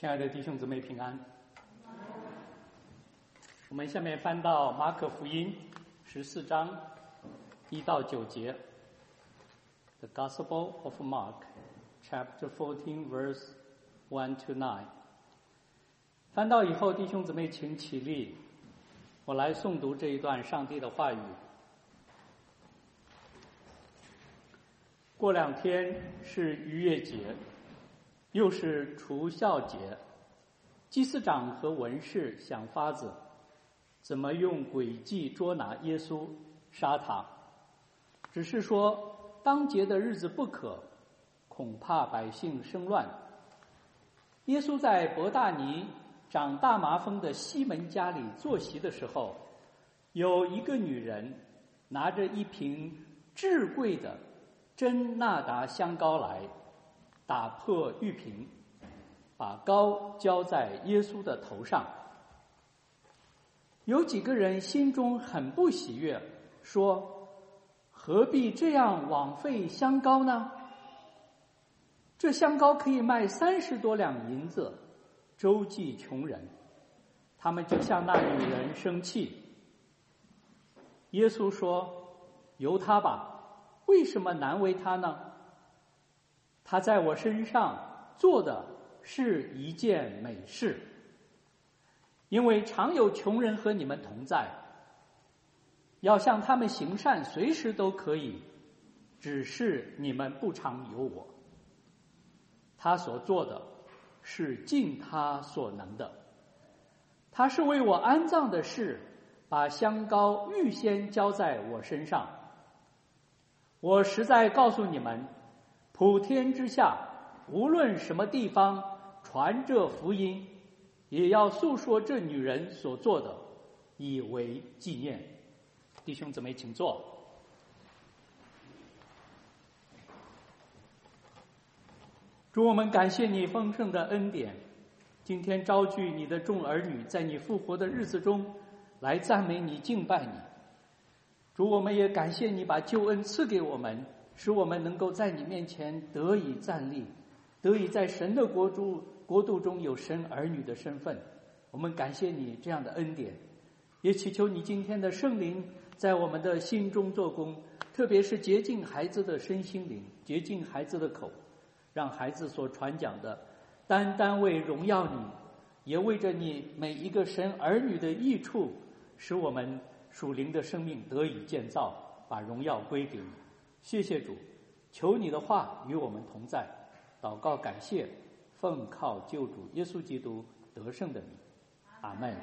亲爱的弟兄姊妹平安。我们下面翻到马可福音14章1到9节。The Gospel of Mark, chapter 14, verse 1 to 9。翻到以后，弟兄姊妹请起立，我来诵读这一段上帝的话语。过2天是逾越节，又是除酵节，祭司长和文士想法子，怎么用诡计捉拿耶稣，杀他。只是说当节的日子不可，恐怕百姓生乱。耶稣在伯大尼长大麻风的西门家里坐席的时候，有一个女人拿着一瓶至贵的真纳达香膏来，打破玉瓶，把膏浇在耶稣的头上。有几个人心中很不喜悦，说：何必这样枉费香膏呢？这香膏可以卖30多两银子，周济穷人。他们就向那女人生气。耶稣说：由他吧，为什么难为他呢？他在我身上做的是一件美事。因为常有穷人和你们同在，要向他们行善，随时都可以，只是你们不常有我。他所做的是尽他所能的，他是为我安葬的事，把香膏预先浇在我身上。我实在告诉你们，普天之下无论什么地方传这福音，也要诉说这女人所做的，以为纪念。弟兄姊妹请坐。主，我们感谢你丰盛的恩典，今天招聚你的众儿女，在你复活的日子中来赞美你，敬拜你。主，我们也感谢你把救恩赐给我们，使我们能够在你面前得以站立，得以在神的国度中有神儿女的身份。我们感谢你这样的恩典，也祈求你今天的圣灵在我们的心中做工，特别是洁净孩子的身心灵，洁净孩子的口，让孩子所传讲的单单为荣耀你，也为着你每一个神儿女的益处，使我们属灵的生命得以建造，把荣耀归给你。谢谢主，求你的话与我们同在。祷告感谢，奉靠救主耶稣基督得胜的名，阿们。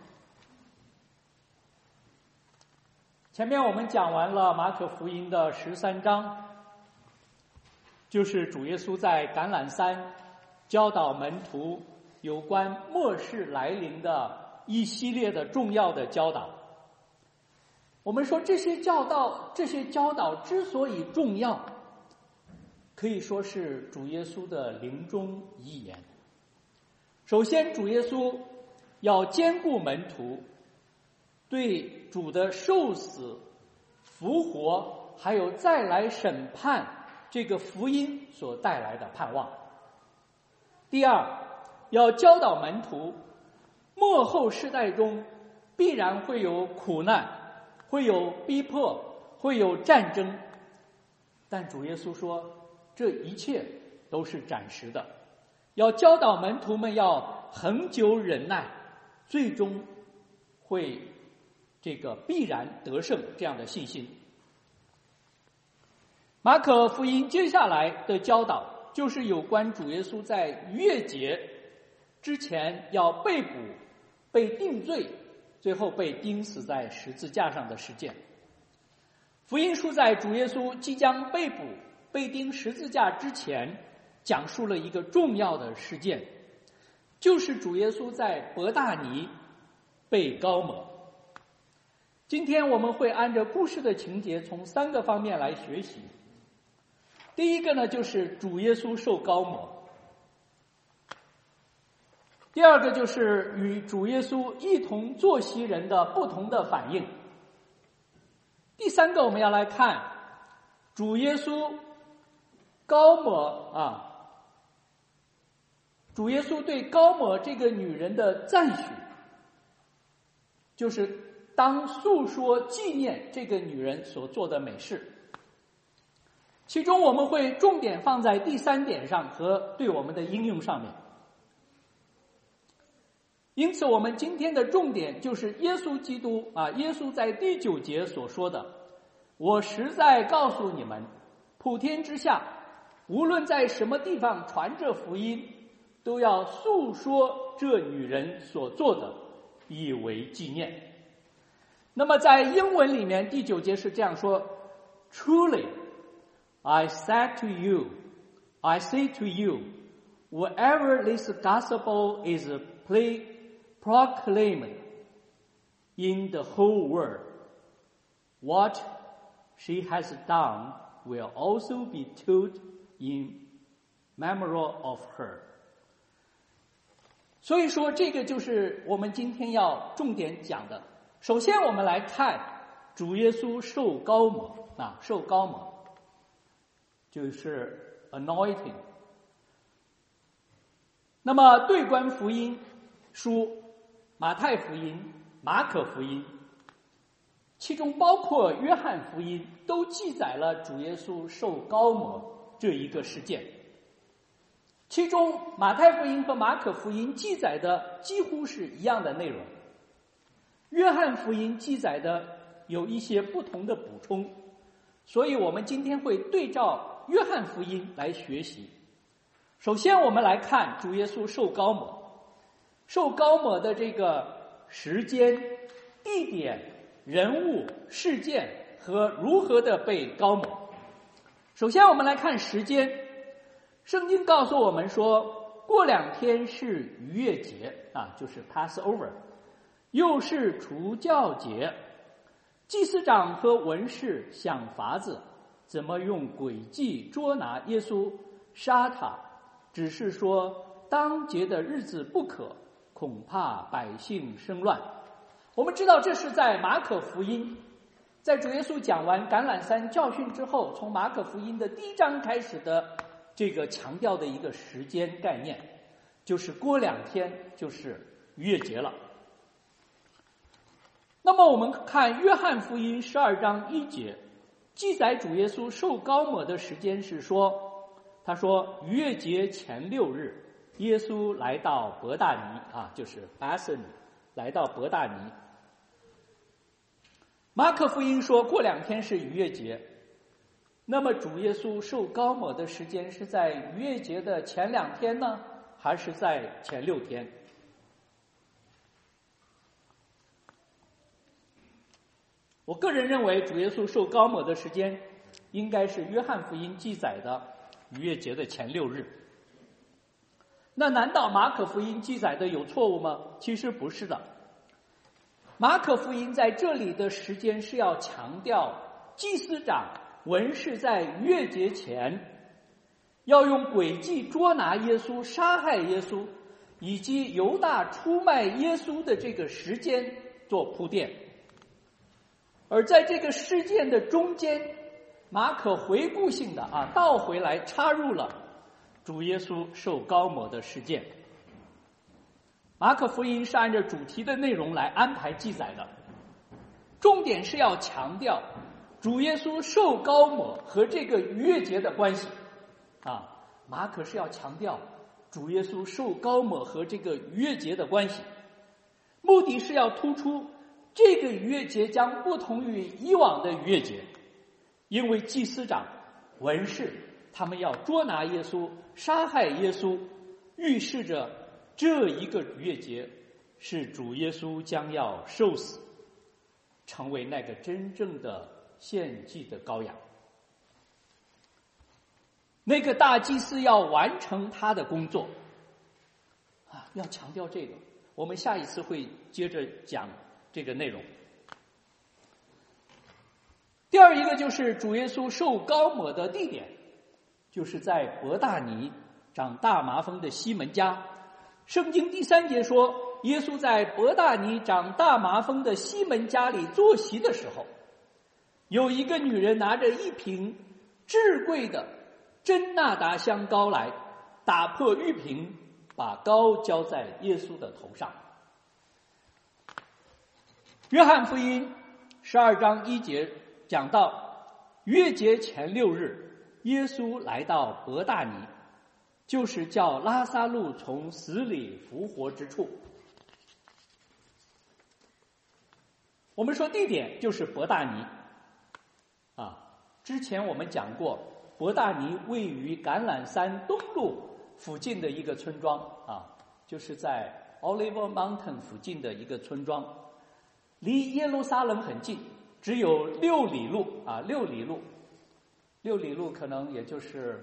前面我们讲完了马可福音的13章，就是主耶稣在橄榄山教导门徒有关末世来临的一系列的重要的教导。我们说这些教导之所以重要，可以说是主耶稣的临终遗言。首先，主耶稣要兼顾门徒对主的受死、复活还有再来审判这个福音所带来的盼望。第二，要教导门徒末后世代中必然会有苦难，会有逼迫，会有战争，但主耶稣说这一切都是暂时的，要教导门徒们要恒久忍耐，最终会必然得胜这样的信心。马可福音接下来的教导就是有关主耶稣在逾越节之前要被捕、被定罪，最后被钉死在十字架上的事件。福音书在主耶稣即将被捕、被钉十字架之前，讲述了一个重要的事件，就是主耶稣在伯大尼被膏抹。今天我们会按照故事的情节从3个方面来学习。第一个呢，就是主耶稣受膏抹；第二个就是与主耶稣一同坐席人的不同的反应；第三个我们要来看主耶稣膏抹主耶稣对高抹这个女人的赞许，就是当诉说纪念这个女人所做的美事。其中我们会重点放在第3点上和对我们的应用上面。因此我们今天的重点就是耶稣基督耶稣在第9节所说的，我实在告诉你们，普天之下无论在什么地方传这福音，都要诉说这女人所做的，以为纪念。那么在英文里面第9节是这样说， Truly I say to you, wherever this gospel is proclaimed in the whole world, what she has done will also be told in memory of her. 所以说这个就是我们今天要重点讲的。首先我们来看主耶稣受膏抹受膏抹就是 anointing。 那么对观福音书，马太福音、马可福音，其中包括约翰福音，都记载了主耶稣受膏抹这一个事件。其中马太福音和马可福音记载的几乎是一样的内容，约翰福音记载的有一些不同的补充，所以我们今天会对照约翰福音来学习。首先我们来看主耶稣受膏抹，受膏抹的这个时间、地点、人物、事件和如何的被膏抹。首先我们来看时间，圣经告诉我们说，过2天是逾越节就是 Passover， 又是除酵节。祭司长和文士想法子怎么用诡计捉拿耶稣，杀他，只是说当节的日子不可，恐怕百姓生乱。我们知道这是在马可福音，在主耶稣讲完橄榄山教训之后，从马可福音的第1章开始的这个强调的一个时间概念，就是过2天就是逾越节了。那么我们看约翰福音12章1节，记载主耶稣受膏抹的时间是说，他说逾越节前6日，耶稣来到伯大尼就是 Bethany， 来到伯大尼。马可福音说过2天是逾越节，那么主耶稣受膏抹的时间是在逾越节的前2天呢，还是在前6天？我个人认为主耶稣受膏抹的时间应该是约翰福音记载的逾越节的前6日。那难道马可福音记载的有错误吗？其实不是的。马可福音在这里的时间是要强调祭司长、文士在逾越节前要用诡计捉拿耶稣、杀害耶稣，以及犹大出卖耶稣的这个时间做铺垫。而在这个事件的中间，马可回顾性的倒回来插入了主耶稣受膏抹的事件。马可福音是按照主题的内容来安排记载的，重点是要强调主耶稣受膏抹和这个逾越节的关系马可是要强调主耶稣受膏抹和这个逾越节的关系，目的是要突出这个逾越节将不同于以往的逾越节，因为祭司长、文士他们要捉拿耶稣、杀害耶稣，预示着这一个逾越节是主耶稣将要受死，成为那个真正的献祭的羔羊。那个大祭司要完成他的工作要强调这个，我们下一次会接着讲这个内容。第二一个就是主耶稣受膏抹的地点，就是在伯大尼长大麻风的西门家。圣经第3节说，耶稣在伯大尼长大麻风的西门家里坐席的时候，有一个女人拿着一瓶至贵的真纳达香膏来，打破玉瓶， 把膏浇在耶稣的头上。约翰福音12章1节讲到，逾越节前6日，耶稣来到伯大尼，就是叫拉撒路从死里复活之处。我们说地点就是伯大尼之前我们讲过，伯大尼位于橄榄山东路附近的一个村庄就是在 Oliver Mountain 附近的一个村庄，离耶路撒冷很近，只有6里路6里路，6里路可能也就是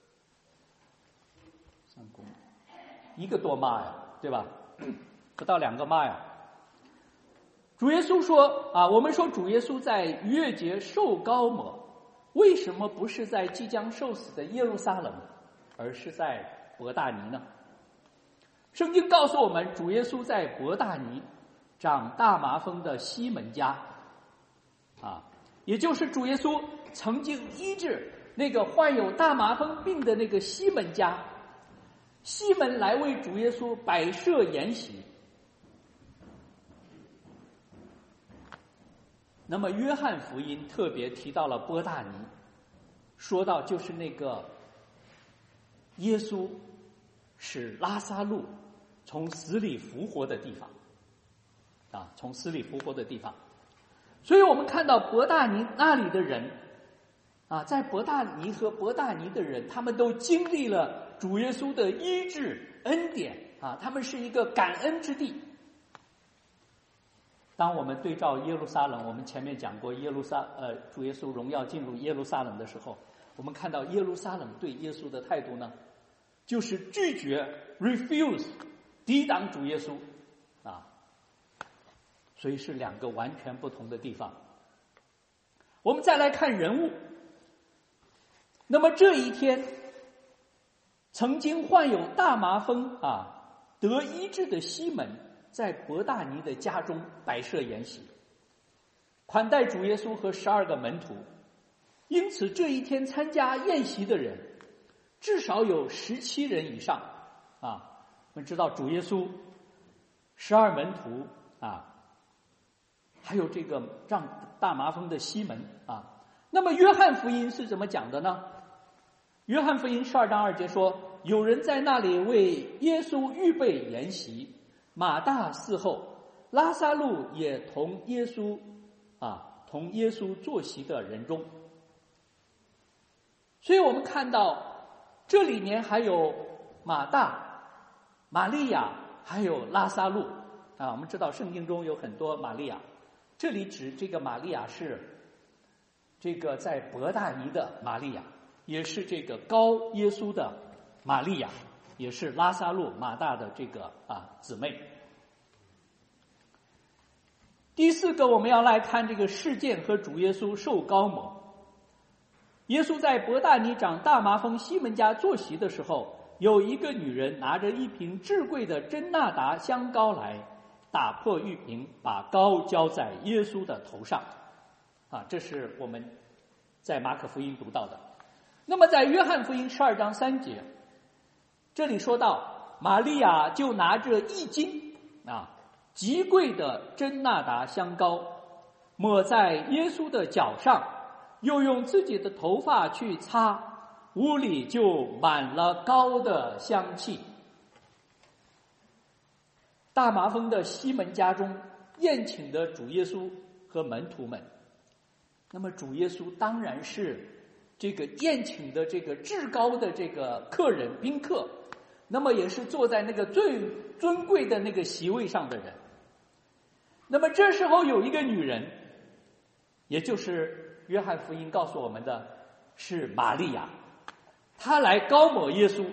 3公里，1个多迈呀，对吧？不到2个迈呀。主耶稣说我们说主耶稣在逾越节受膏抹，为什么不是在即将受死的耶路撒冷，而是在伯大尼呢？圣经告诉我们，主耶稣在伯大尼长大麻风的西门家也就是主耶稣曾经医治那个患有大麻风病的那个西门家，西门来为主耶稣摆设筵席。那么约翰福音特别提到了伯大尼，说到就是那个耶稣使拉撒路从死里复活的地方从死里复活的地方。所以我们看到伯大尼那里的人在伯大尼和伯大尼的人，他们都经历了主耶稣的医治恩典他们是一个感恩之地。当我们对照耶路撒冷，我们前面讲过主耶稣荣耀进入耶路撒冷的时候，我们看到耶路撒冷对耶稣的态度呢，就是拒绝 refuse 抵挡主耶稣所以是2个完全不同的地方。我们再来看人物。那么这一天，曾经患有大麻风得医治的西门，在伯大尼的家中摆设筵席，款待主耶稣和12个门徒。因此这一天参加宴席的人至少有17人以上我们知道主耶稣12门徒还有这个长大麻风的西门那么约翰福音是怎么讲的呢？约翰福音12章2节说，有人在那里为耶稣预备筵席，马大伺候，拉撒路也同耶稣坐席的人中。所以我们看到这里面还有马大、玛利亚，还有拉撒路我们知道圣经中有很多玛利亚，这里指这个玛利亚是这个在伯大尼的玛利亚，也是这个膏耶稣的玛利亚，也是拉撒路马大的这个姊妹。第4个，我们要来看这个事件和主耶稣受膏抹。耶稣在伯大尼长大麻风西门家坐席的时候，有一个女人拿着一瓶至贵的真纳达香膏来，打破玉瓶，把膏浇在耶稣的头上这是我们在马可福音读到的。那么在约翰福音12章3节，这里说到玛利亚就拿着1斤极贵的真纳达香膏，抹在耶稣的脚上，又用自己的头发去擦，屋里就满了膏的香气。大麻风的西门家中宴请的主耶稣和门徒们，那么主耶稣当然是这个宴请的这个至高的这个客人宾客，那么也是坐在那个最尊贵的那个席位上的人。那么这时候有一个女人，也就是约翰福音告诉我们的是玛利亚，她来膏抹耶稣。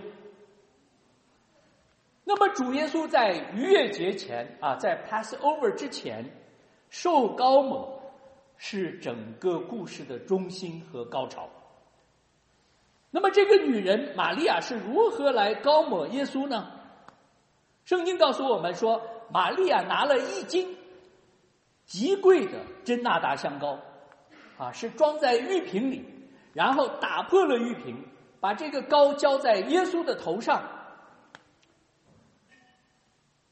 那么主耶稣在逾越节前在 Passover 之前受膏抹，是整个故事的中心和高潮。那么这个女人玛利亚是如何来膏抹耶稣呢？圣经告诉我们说，玛利亚拿了1斤极贵的真纳达香膏是装在玉瓶里，然后打破了玉瓶，把这个膏浇在耶稣的头上。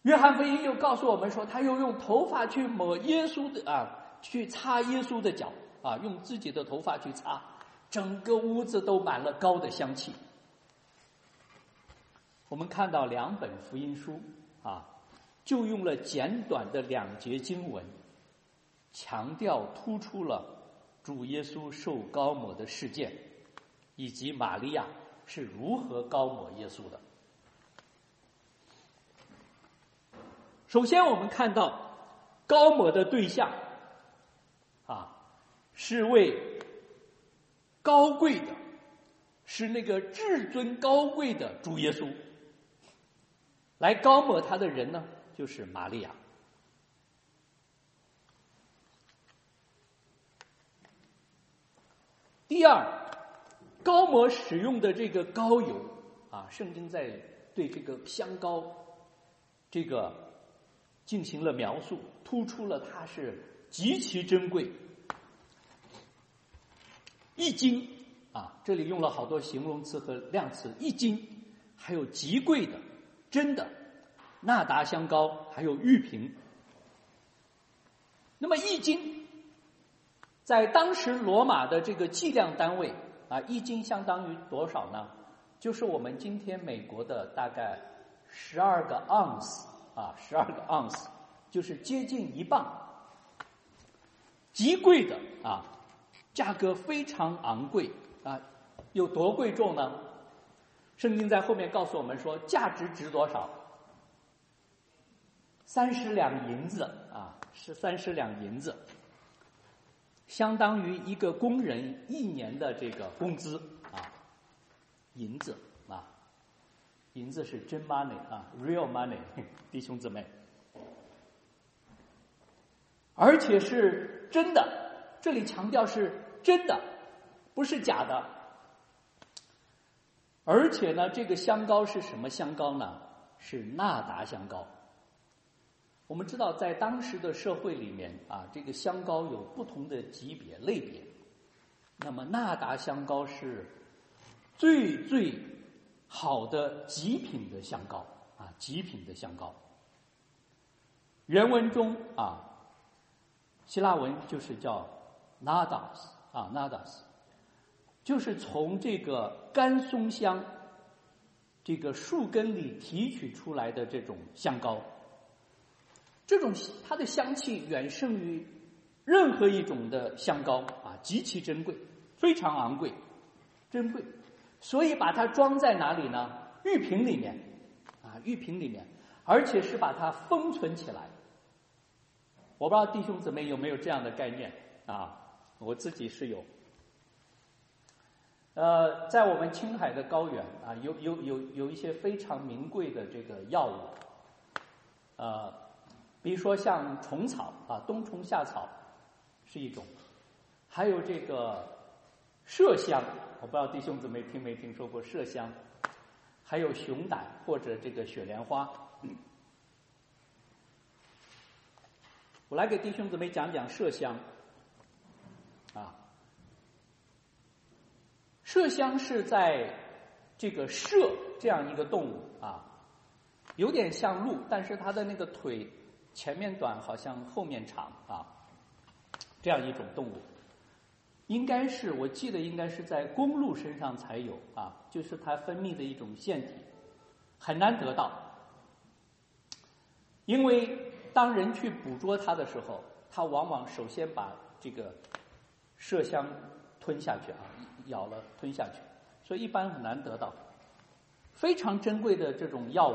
约翰福音又告诉我们说，他又用头发去抹耶稣的去擦耶稣的脚用自己的头发去擦，整个屋子都满了膏的香气。我们看到2本福音书就用了简短的2节经文，强调突出了主耶稣受膏抹的事件，以及玛利亚是如何膏抹耶稣的。首先我们看到膏抹的对象是位高贵的，是那个至尊高贵的主耶稣。来膏抹他的人呢，就是玛利亚。第二，膏抹使用的这个膏油圣经在对这个香膏这个进行了描述，突出了它是极其珍贵，1斤这里用了好多形容词和量词，1斤，还有极贵的真的纳达香膏，还有玉瓶。那么1斤在当时罗马的这个计量单位1斤相当于多少呢？就是我们今天美国的大概12个盎司12个盎司，就是接近1磅，极贵的价格非常昂贵有多贵重呢？圣经在后面告诉我们说，价值值多少？30两银子是30两银子，相当于一个工人1年的这个工资银子银子是真 money real money， 弟兄姊妹，而且是真的，这里强调是真的，不是假的。而且呢，这个香膏是什么香膏呢？是纳达香膏。我们知道在当时的社会里面这个香膏有不同的级别类别，那么纳达香膏是最好的极品的香膏极品的香膏。原文中希腊文就是叫 nadas 就是从这个干松香这个树根里提取出来的这种香膏，这种它的香气远胜于任何一种的香膏极其珍贵，非常昂贵珍贵，所以把它装在哪里呢？玉瓶里面玉瓶里面，而且是把它封存起来。我不知道弟兄姊妹有没有这样的概念我自己是有。在我们青海的高原有一些非常名贵的这个药物比如说像虫草冬虫夏草是一种，还有这个麝香，我不知道弟兄姊妹听没听说过麝香，还有熊胆或者这个雪莲花。我来给弟兄姊妹讲讲麝香麝香是在这个麝这样一个动物有点像鹿，但是它的那个腿前面短，好像后面长这样一种动物，我记得应该是在公鹿身上才有就是它分泌的一种腺体，很难得到。因为当人去捕捉它的时候，它往往首先把这个麝香吞下去咬了吞下去，所以一般很难得到。非常珍贵的这种药物，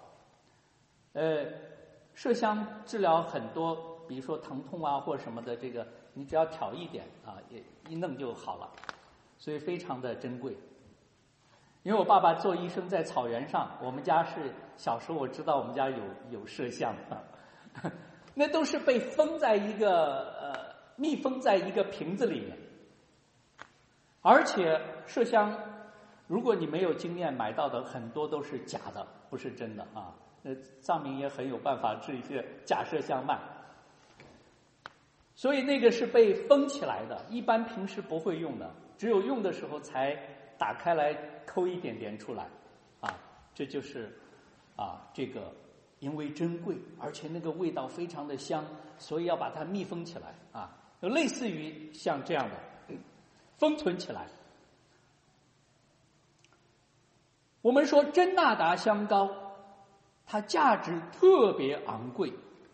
麝香治疗很多，比如说疼痛或什么的，这个你只要挑一点也一弄就好了，所以非常的珍贵。因为我爸爸做医生在草原上，我们家是小时候我知道我们家有麝香那都是被封在一个密封在一个瓶子里面。而且麝香如果你没有经验买到的很多都是假的，不是真的藏民也很有办法制一些假麝香卖，所以那个是被封起来的，一般平时不会用的，只有用的时候才打开来抠一点点出来这就是这个因为珍贵，而且那个味道非常的香，所以要把它密封起来啊，类似于像这样的封存起来。我们说真纳达香膏，它价值特别昂贵，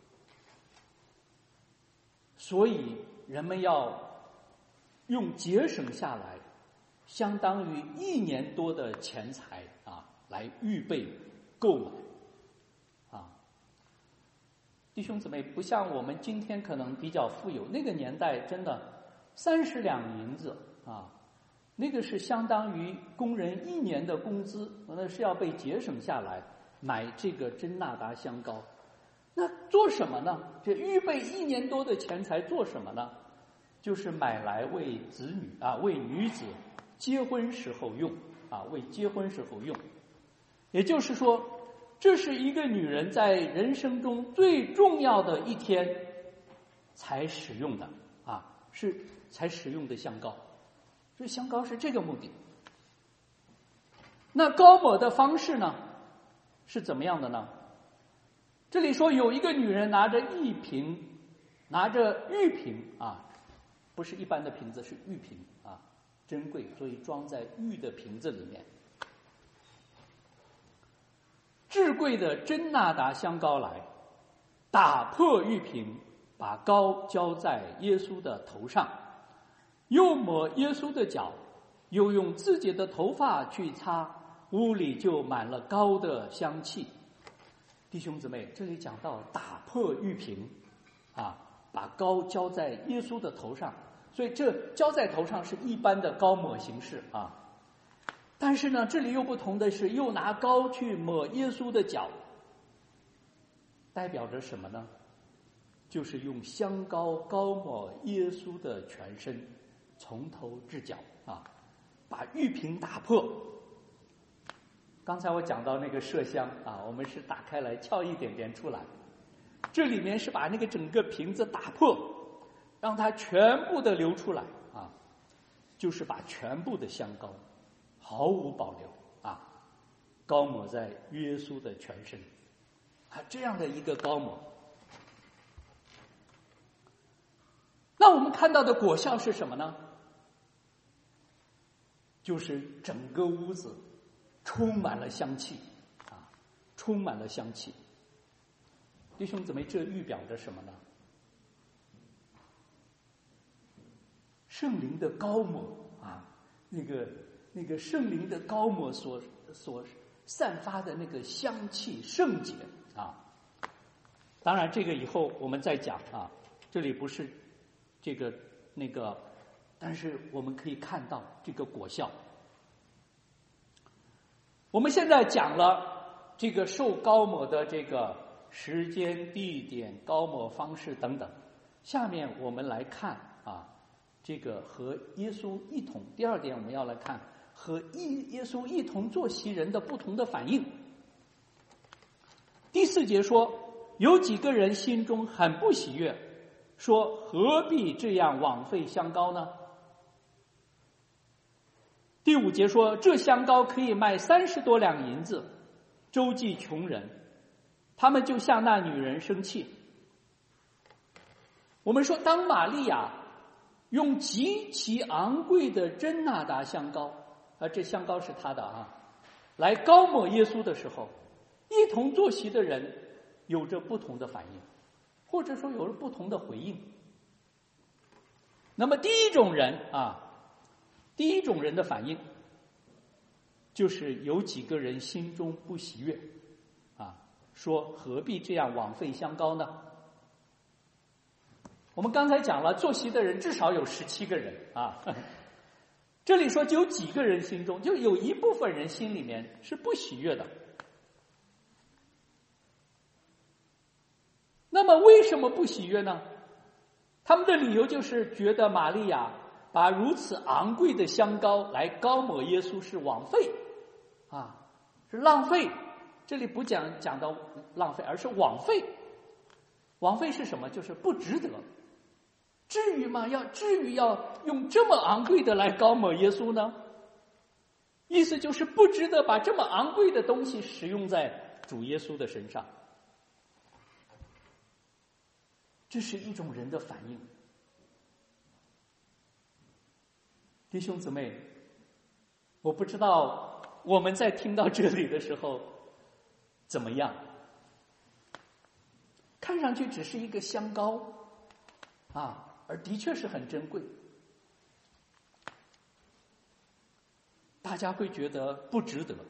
所以人们要用节省下来相当于1年多的钱财啊，来预备购买啊。弟兄姊妹，不像我们今天可能比较富有，那个年代真的30两银子啊，那个是相当于工人1年的工资，那是要被节省下来买这个真纳达香膏。那做什么呢？这预备1年多的钱财做什么呢？就是买来为子女啊，为女子结婚时候用啊，为结婚时候用。也就是说，这是一个女人在人生中最重要的一天才使用的啊，是才使用的香膏。这香膏是这个目的。那膏抹的方式呢，是怎么样的呢？这里说有一个女人拿着玉瓶啊，不是一般的瓶子，是玉瓶啊，珍贵，所以装在玉的瓶子里面。至贵的真纳达香膏来，打破玉瓶，把膏浇在耶稣的头上，又抹耶稣的脚，又用自己的头发去擦，屋里就满了膏的香气。弟兄姊妹，这里讲到打破玉瓶啊，把膏浇在耶稣的头上，所以这浇在头上是一般的膏抹形式啊。但是呢，这里又不同的是，又拿膏去抹耶稣的脚，代表着什么呢？就是用香膏膏抹耶稣的全身，从头至脚啊，把玉瓶打破。刚才我讲到那个麝香啊，我们是打开来撬一点点出来，这里面是把那个整个瓶子打破，让它全部的流出来啊，就是把全部的香膏毫无保留啊，膏抹在耶稣的全身啊，这样的一个膏抹。那我们看到的果效是什么呢？就是整个屋子充满了香气啊，充满了香气。弟兄姊妹，这预表着什么呢？圣灵的膏抹啊，那个圣灵的膏抹所散发的那个香气圣洁啊。当然这个以后我们再讲啊，这里不是这个那个，但是我们可以看到这个果效。我们现在讲了这个受膏抹的这个时间、地点、膏抹方式等等，下面我们来看啊，这个和耶稣一同。第二点，我们要来看和耶稣一同坐席人的不同的反应。第4节说，有几个人心中很不喜悦，说何必这样枉费香膏呢？第5节说，这香膏可以卖30多两银子，周济穷人。他们就向那女人生气。我们说，当玛利亚用极其昂贵的真纳达香膏，这香膏是她的啊，来膏抹耶稣的时候，一同坐席的人有着不同的反应，或者说有了不同的回应。那么第一种人的反应，就是有几个人心中不喜悦啊，说何必这样枉费香膏呢？我们刚才讲了，坐席的人至少有17个人啊，这里说就有几个人心中，就有一部分人心里面是不喜悦的。那么为什么不喜悦呢？他们的理由就是觉得玛利亚把如此昂贵的香膏来膏抹耶稣是枉费啊，是浪费。这里不讲到浪费，而是枉费。枉费是什么？就是不值得。至于吗？至于要用这么昂贵的来膏抹耶稣呢？意思就是不值得把这么昂贵的东西使用在主耶稣的身上这是一种人的反应。弟兄姊妹，我不知道我们在听到这里的时候怎么样？看上去只是一个香膏啊，而的确是很珍贵。大家会觉得不值得，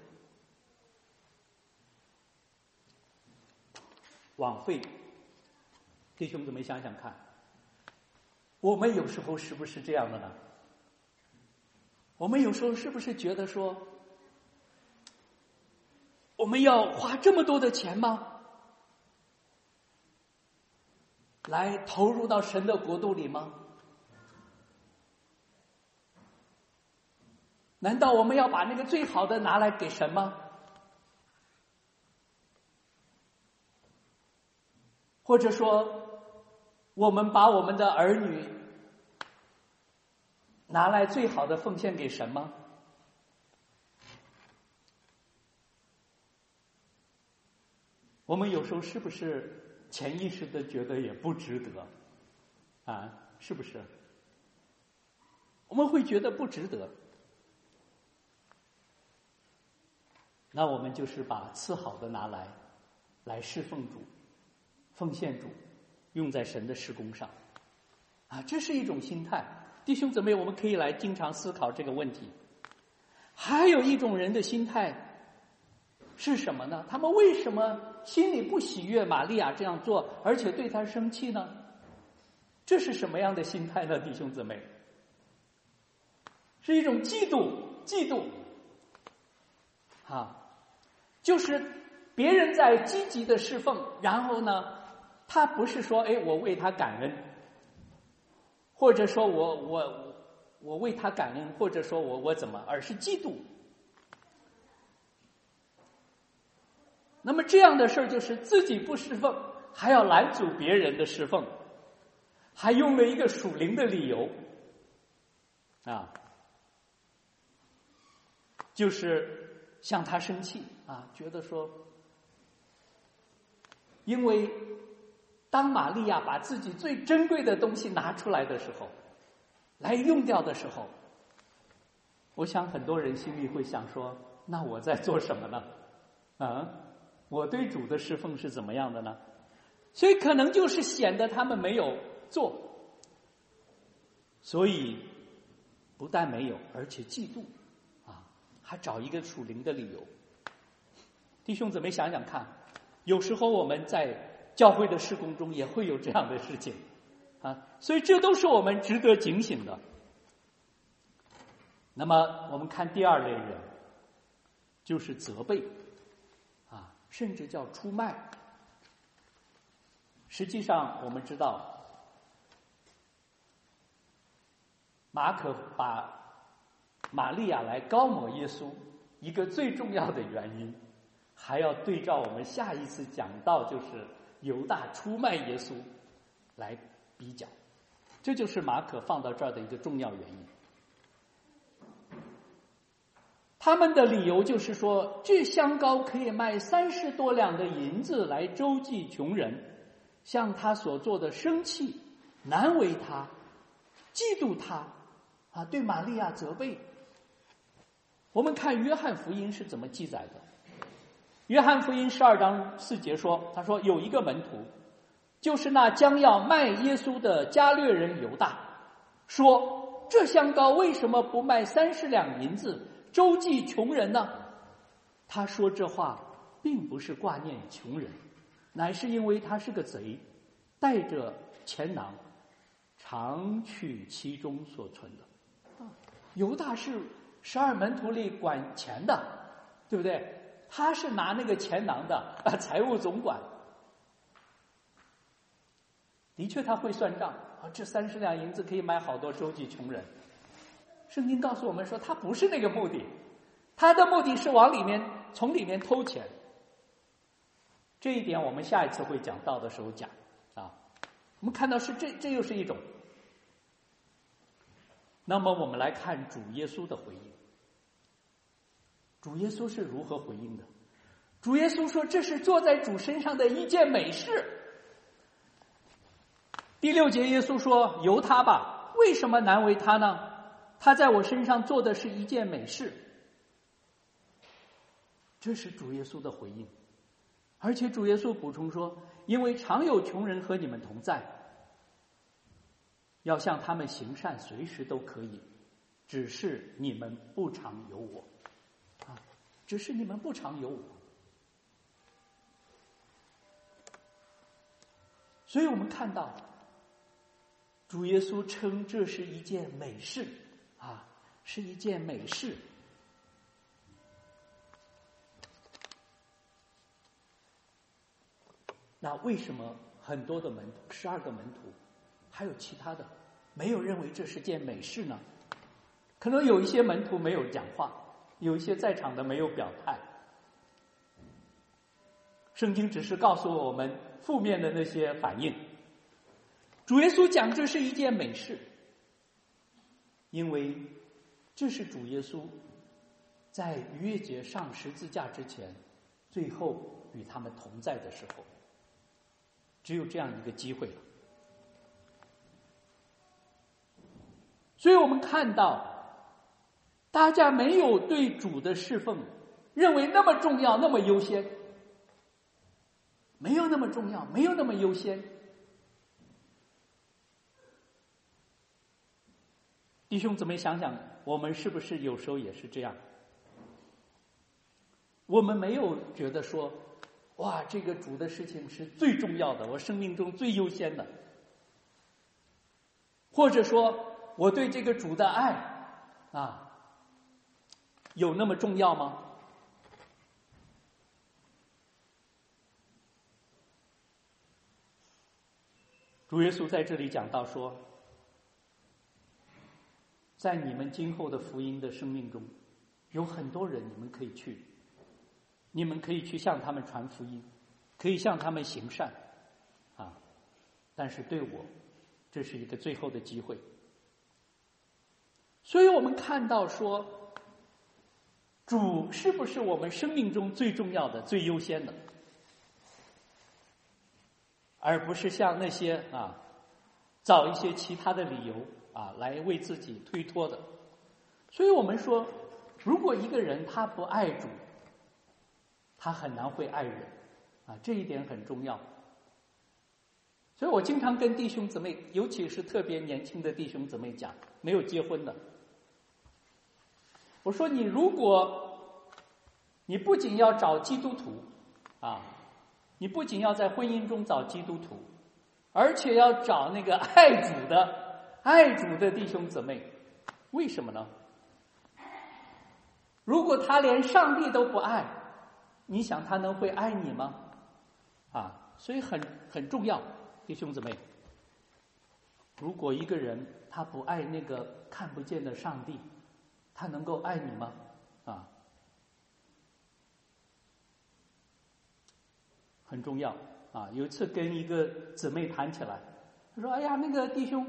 枉费。弟兄姊妹想想看，我们有时候是不是这样的呢？我们有时候是不是觉得说，我们要花这么多的钱吗？来投入到神的国度里吗？难道我们要把那个最好的拿来给神吗？或者说，我们把我们的儿女拿来最好的奉献给神吗？我们有时候是不是潜意识的觉得也不值得啊？是不是？我们会觉得不值得。那我们就是把次好的拿来侍奉主，奉献主，用在神的事工上啊，这是一种心态。弟兄姊妹，我们可以来经常思考这个问题。还有一种人的心态是什么呢？他们为什么心里不喜悦玛利亚这样做，而且对她生气呢？这是什么样的心态呢？弟兄姊妹，是一种嫉妒啊，就是别人在积极的侍奉，然后呢，他不是说我为他感恩，或者说我为他感恩，或者说我怎么，而是嫉妒。那么这样的事儿就是自己不侍奉，还要拦阻别人的侍奉，还用了一个属灵的理由啊，就是向他生气啊，觉得说，因为当玛利亚把自己最珍贵的东西拿出来的时候，来用掉的时候，我想很多人心里会想说，那我在做什么呢？啊，我对主的侍奉是怎么样的呢？所以可能就是显得他们没有做，所以不但没有，而且嫉妒啊，还找一个属灵的理由。弟兄姊妹想想看，有时候我们在教会的事工中也会有这样的事情啊，所以这都是我们值得警醒的。那么我们看第二类人，就是责备啊，甚至叫出卖。实际上我们知道，马可把玛利亚来高抹耶稣，一个最重要的原因，还要对照我们下一次讲到就是犹大出卖耶稣来比较，这就是马可放到这儿的一个重要原因。他们的理由就是说，这香膏可以卖30多两的银子来周济穷人，向他所做的生气，难为他，嫉妒他啊，对玛利亚责备。我们看约翰福音是怎么记载的。约翰福音12章4节说，他说有一个门徒，就是那将要卖耶稣的加略人犹大，说这香膏为什么不卖30两银子周济穷人呢？他说这话并不是挂念穷人，乃是因为他是个贼，带着钱囊常取其中所存的。犹大是12门徒里管钱的，对不对？他是拿那个钱囊的财务总管。的确他会算账啊，这30两银子可以买好多周济穷人。圣经告诉我们说，他不是那个目的，他的目的是从里面偷钱。这一点我们下一次会讲到的时候讲啊。我们看到是这又是一种。那么我们来看主耶稣的回应。主耶稣是如何回应的？主耶稣说，这是做在主身上的一件美事。 第6节，耶稣说：“由他吧，为什么难为他呢？他在我身上做的是一件美事。”这是主耶稣的回应。而且主耶稣补充说：“因为常有穷人和你们同在，要向他们行善，随时都可以，只是你们不常有我。”只是你们不常有我。所以我们看到主耶稣称这是一件美事，是一件美事。那为什么很多的门徒，12个门徒，还有其他的，没有认为这是件美事呢？可能有一些门徒没有讲话，有一些在场的没有表态。圣经只是告诉我们负面的那些反应。主耶稣讲这是一件美事，因为这是主耶稣在逾越节上十字架之前最后与他们同在的时候，只有这样一个机会了。所以我们看到大家没有对主的侍奉认为那么重要，那么优先，没有那么重要，没有那么优先。弟兄姊妹，想想我们是不是有时候也是这样？我们没有觉得说，哇，这个主的事情是最重要的，我生命中最优先的，或者说我对这个主的爱有那么重要吗？主耶稣在这里讲到说，在你们今后的福音的生命中，有很多人你们可以去，你们可以去向他们传福音，可以向他们行善但是对我，这是一个最后的机会。所以我们看到说，主是不是我们生命中最重要的、最优先的，而不是像那些找一些其他的理由来为自己推脱的。所以我们说，如果一个人他不爱主，他很难会爱人这一点很重要。所以我经常跟弟兄姊妹，尤其是特别年轻的弟兄姊妹讲，没有结婚的，我说你如果你不仅要找基督徒你不仅要在婚姻中找基督徒，而且要找那个爱主的弟兄姊妹。为什么呢？如果他连上帝都不爱，你想他能会爱你吗？所以很重要，弟兄姊妹。如果一个人他不爱那个看不见的上帝，他能够爱你吗？很重要有一次跟一个姊妹谈起来，她说：“哎呀，那个弟兄，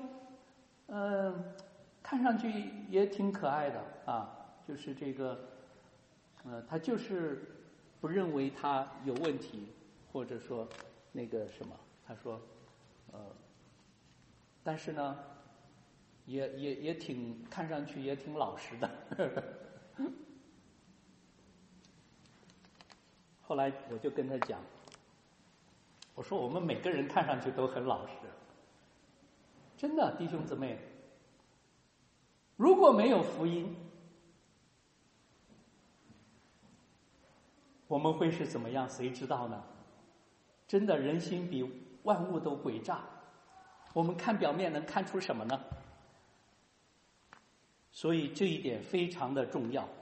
看上去也挺可爱的就是这个，他就是不认为他有问题，或者说那个什么，他说，但是呢，也挺看上去也挺老实的。”后来我就跟他讲，我说我们每个人看上去都很老实，真的，弟兄姊妹，如果没有福音，我们会是怎么样？谁知道呢？真的，人心比万物都诡诈，我们看表面能看出什么呢？所以这一点非常的重要。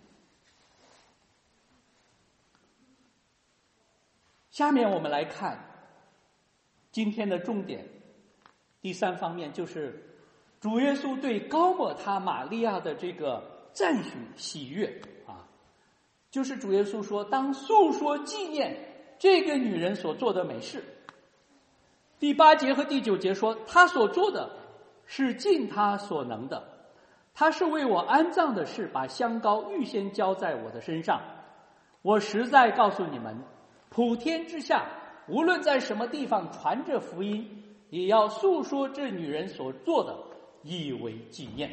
下面我们来看今天的重点，第3方面就是主耶稣对高抹他玛利亚的这个赞许喜悦就是主耶稣说，当诉说纪念这个女人所做的美事。第8节和第9节说，他所做的是尽他所能的，他是为我安葬的事把香膏预先浇在我的身上。我实在告诉你们，普天之下无论在什么地方传这福音， 也要述说这女人所做的，以为纪念。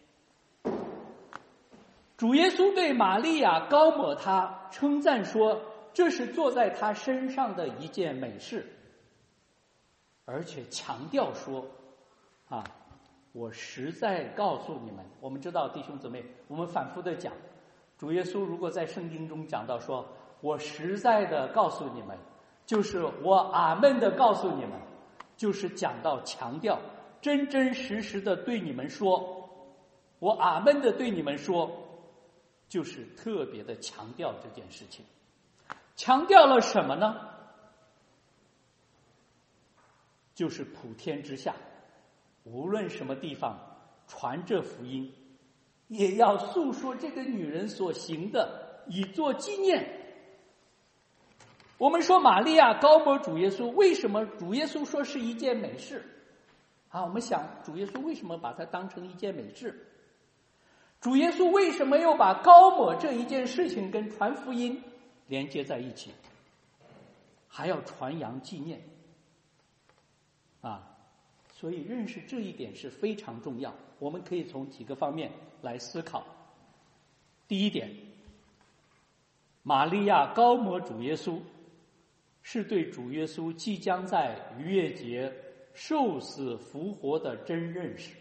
主耶稣对玛利亚高抹她，称赞说这是坐在她身上的一件美事，而且强调说我实在告诉你们，我们知道弟兄姊妹，我们反复的讲，主耶稣如果在圣经中讲到说我实在的告诉你们，就是我阿们的告诉你们，就是讲到强调，真真实实的对你们说，我阿们的对你们说，就是特别的强调这件事情。强调了什么呢？就是普天之下无论什么地方传这福音，也要诉说这个女人所行的，以作纪念。我们说玛利亚高抹主耶稣，为什么主耶稣说是一件美事我们想主耶稣为什么把它当成一件美事？主耶稣为什么又把高抹这一件事情跟传福音连接在一起，还要传扬纪念所以认识这一点是非常重要。我们可以从几个方面来思考。第一点，玛利亚高抹主耶稣是对主耶稣即将在逾越节受死复活的真认识。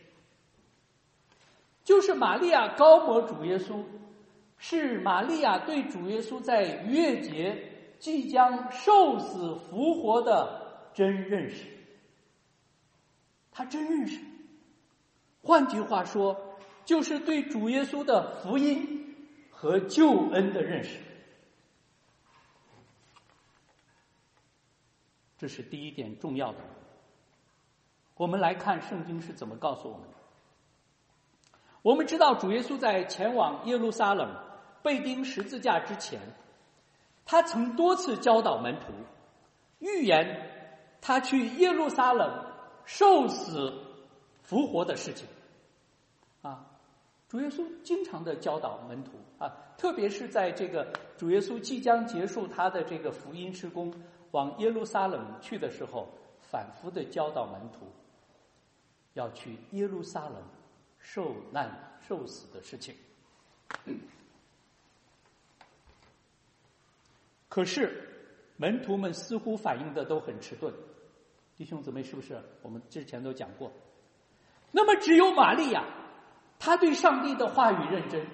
就是玛利亚高抹主耶稣，是玛利亚对主耶稣在逾越节即将受死复活的真认识。他真认识，换句话说，就是对主耶稣的福音和救恩的认识。这是第一点重要的。我们来看圣经是怎么告诉我们的。我们知道主耶稣在前往耶路撒冷被钉十字架之前，他曾多次教导门徒，预言他去耶路撒冷受死复活的事情主耶稣经常的教导门徒特别是在这个主耶稣即将结束他的这个福音事工往耶路撒冷去的时候，反复的教导门徒要去耶路撒冷受难受死的事情。可是门徒们似乎反应的都很迟钝，弟兄姊妹，是不是我们之前都讲过？那么只有玛利亚，她对上帝的话语认真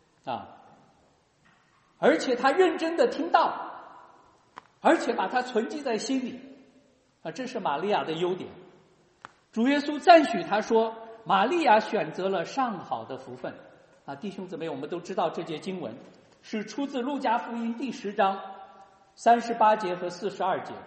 而且她认真的听到，而且把它存记在心里这是玛利亚的优点。主耶稣赞许她说，玛利亚选择了上好的福分弟兄姊妹，我们都知道这节经文是出自路加福音第10章38节和42节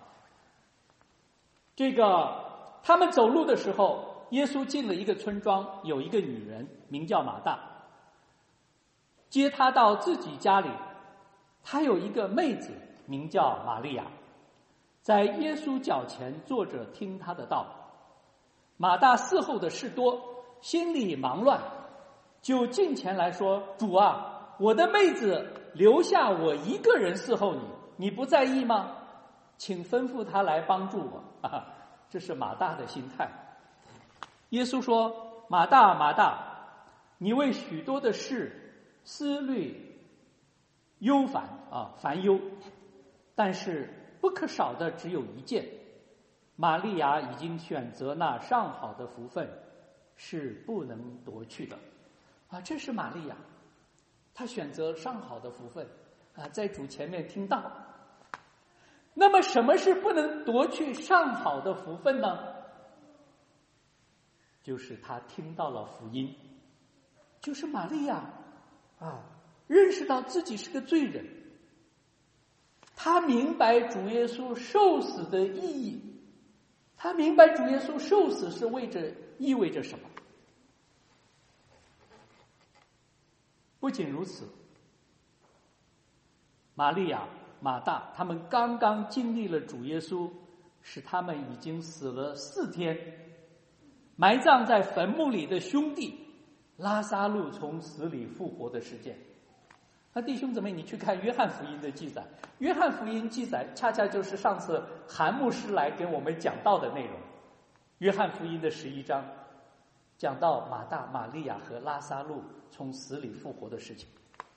这个他们走路的时候，耶稣进了一个村庄，有一个女人名叫马大，接他到自己家里。他有一个妹子名叫玛利亚，在耶稣脚前坐着听他的道。马大伺候的事多，心里忙乱，就近前来说，主啊，我的妹子留下我一个人伺候你，你不在意吗？请吩咐他来帮助我这是马大的心态。耶稣说，马大马大，你为许多的事思虑忧烦烦忧，但是不可少的只有一件，玛利亚已经选择那上好的福分，是不能夺去的这是玛利亚，她选择上好的福分在主前面听道。那么什么是不能夺去上好的福分呢？就是他听到了福音，就是玛利亚认识到自己是个罪人，他明白主耶稣受死的意义，他明白主耶稣受死是意味着什么。不仅如此，玛利亚马大他们刚刚经历了主耶稣使他们已经死了4天，埋葬在坟墓里的兄弟拉撒路从死里复活的事件。弟兄姊妹，你去看约翰福音的记载，约翰福音记载恰恰就是上次韩牧师来给我们讲道的内容约翰福音的11章讲到马大、玛利亚和拉撒路从死里复活的事情，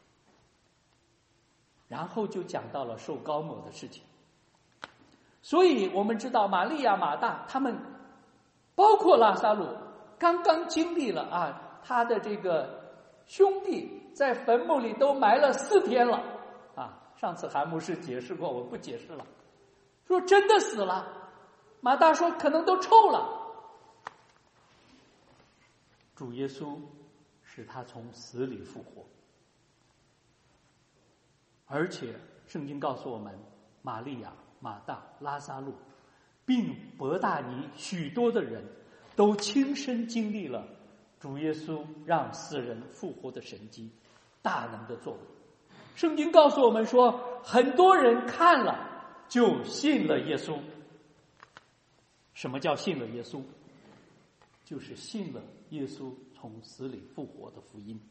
然后就讲到了受膏抹的事情。所以我们知道玛利亚、马大他们包括拉撒路刚刚经历了他的这个兄弟在坟墓里都埋了4天了上次韩牧师解释过，我不解释了，说真的死了。马大说可能都臭了。主耶稣使他从死里复活，而且圣经告诉我们，玛利亚、马大、拉撒路并伯大尼许多的人都亲身经历了主耶稣让死人复活的神迹，大能的作为。圣经告诉我们说，很多人看了就信了耶稣。什么叫信了耶稣？就是信了耶稣从死里复活的福音。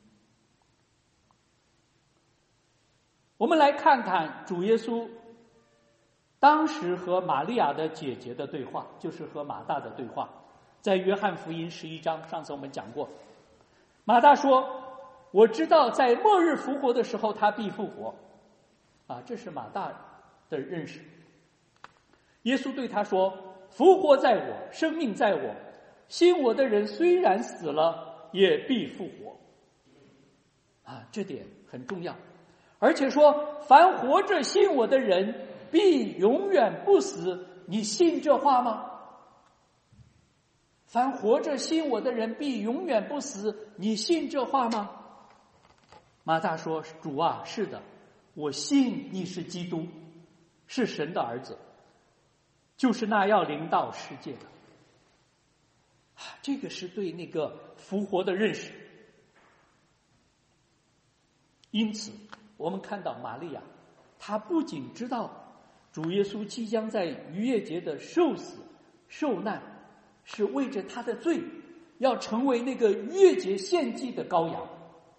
我们来看看主耶稣当时和玛利亚的姐姐的对话，就是和马大的对话，在约翰福音11章，上次我们讲过。马大说，我知道在末日复活的时候他必复活。这是马大的认识。耶稣对他说，复活在我，生命在我，信我的人虽然死了也必复活。这点很重要。而且说，凡活着信我的人必永远不死，你信这话吗？凡活着信我的人必永远不死，你信这话吗？马大说，主啊，是的，我信你是基督，是神的儿子，就是那要临到世界的。这个是对那个复活的认识。因此我们看到玛利亚，她不仅知道主耶稣即将在逾越节的受死受难是为着他的罪，要成为那个逾越节献祭的羔羊。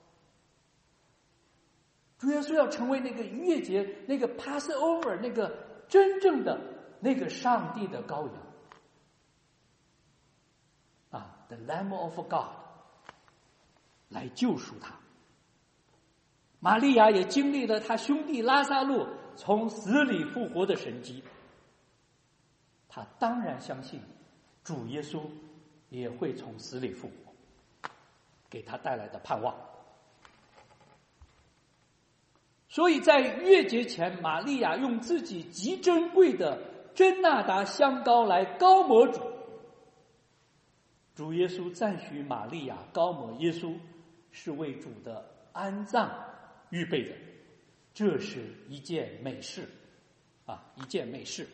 主耶稣要成为那个逾越节那个 Passover 那个真正的那个上帝的羔羊The Lamb of God 来救赎他。玛利亚也经历了他兄弟拉撒路从死里复活的神迹，他当然相信主耶稣也会从死里复活，给他带来的盼望。所以在逾越节前，玛利亚用自己极珍贵的真纳达香膏来膏抹主。主耶稣赞许玛利亚膏抹耶稣是为主的安葬预备的，这是一件美事一件美事。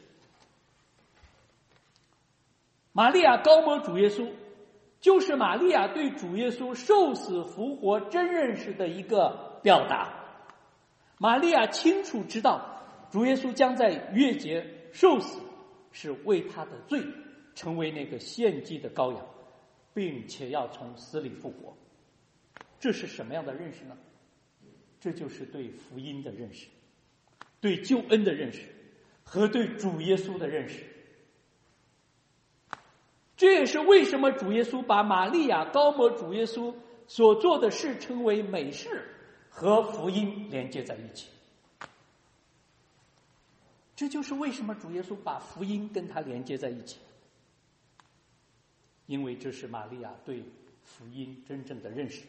玛利亚膏抹主耶稣，就是玛利亚对主耶稣受死复活真认识的一个表达。玛利亚清楚知道主耶稣将在逾越节受死，是为他的罪成为那个献祭的羔羊，并且要从死里复活。这是什么样的认识呢？这就是对福音的认识，对救恩的认识和对主耶稣的认识。这也是为什么主耶稣把玛利亚膏抹主耶稣所做的事称为美事，和福音连接在一起。这就是为什么主耶稣把福音跟他连接在一起，因为这是玛利亚对福音真正的认识。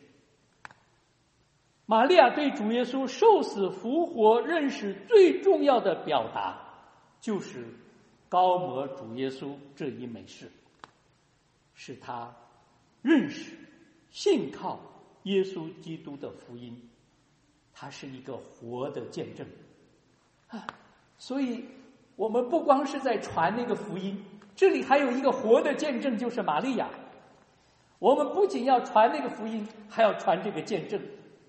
玛利亚对主耶稣受死复活认识最重要的表达，就是膏抹主耶稣这一美事，是他认识信靠耶稣基督的福音，它是一个活的见证所以我们不光是在传那个福音，这里还有一个活的见证，就是玛利亚。我们不仅要传那个福音，还要传这个见证。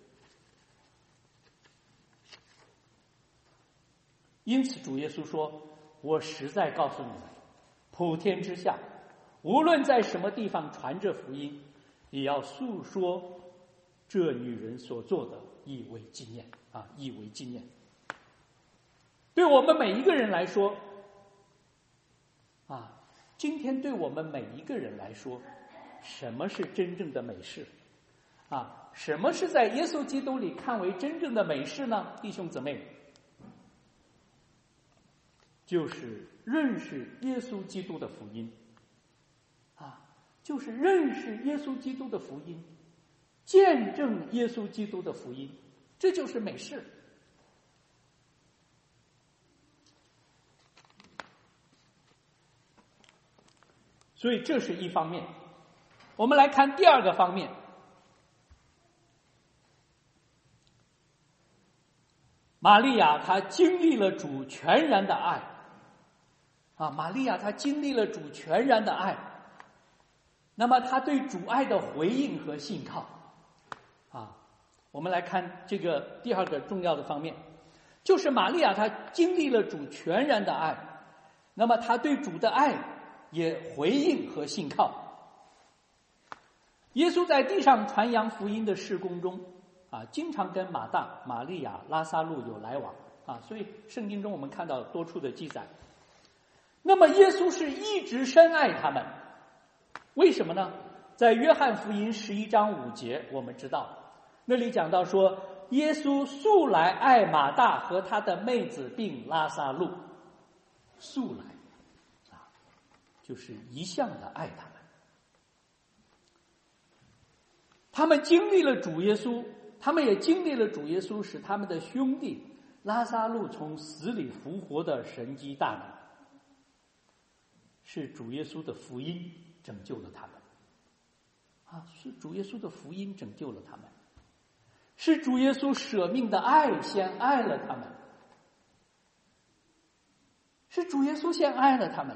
因此主耶稣说，我实在告诉你们，普天之下无论在什么地方传这福音，也要诉说这女人所做的，以为纪念以为纪念。对我们每一个人来说今天对我们每一个人来说，什么是真正的美事？什么是在耶稣基督里看为真正的美事呢？弟兄姊妹，就是认识耶稣基督的福音，就是认识耶稣基督的福音，见证耶稣基督的福音，这就是美事。所以这是一方面。我们来看第二个方面，玛利亚她经历了主全然的爱，玛利亚她经历了主全然的爱，那么她对主爱的回应和信靠，我们来看这个第二个重要的方面，就是玛利亚她经历了主全然的爱，那么她对主的爱也回应和信靠。耶稣在地上传扬福音的事工中，经常跟马大、玛利亚、拉撒路有来往，所以圣经中我们看到多处的记载。那么耶稣是一直深爱他们，为什么呢？在约翰福音11章5节，我们知道那里讲到说，耶稣素来爱马大和他的妹子并拉撒路，素来就是一向的爱他们。他们经历了主耶稣，他们也经历了主耶稣使他们的兄弟拉撒路从死里复活的神迹大能，是主耶稣的福音拯救了他们，是主耶稣的福音拯救了他们，是主耶稣舍命的爱先爱了他们，是主耶稣先爱了他们。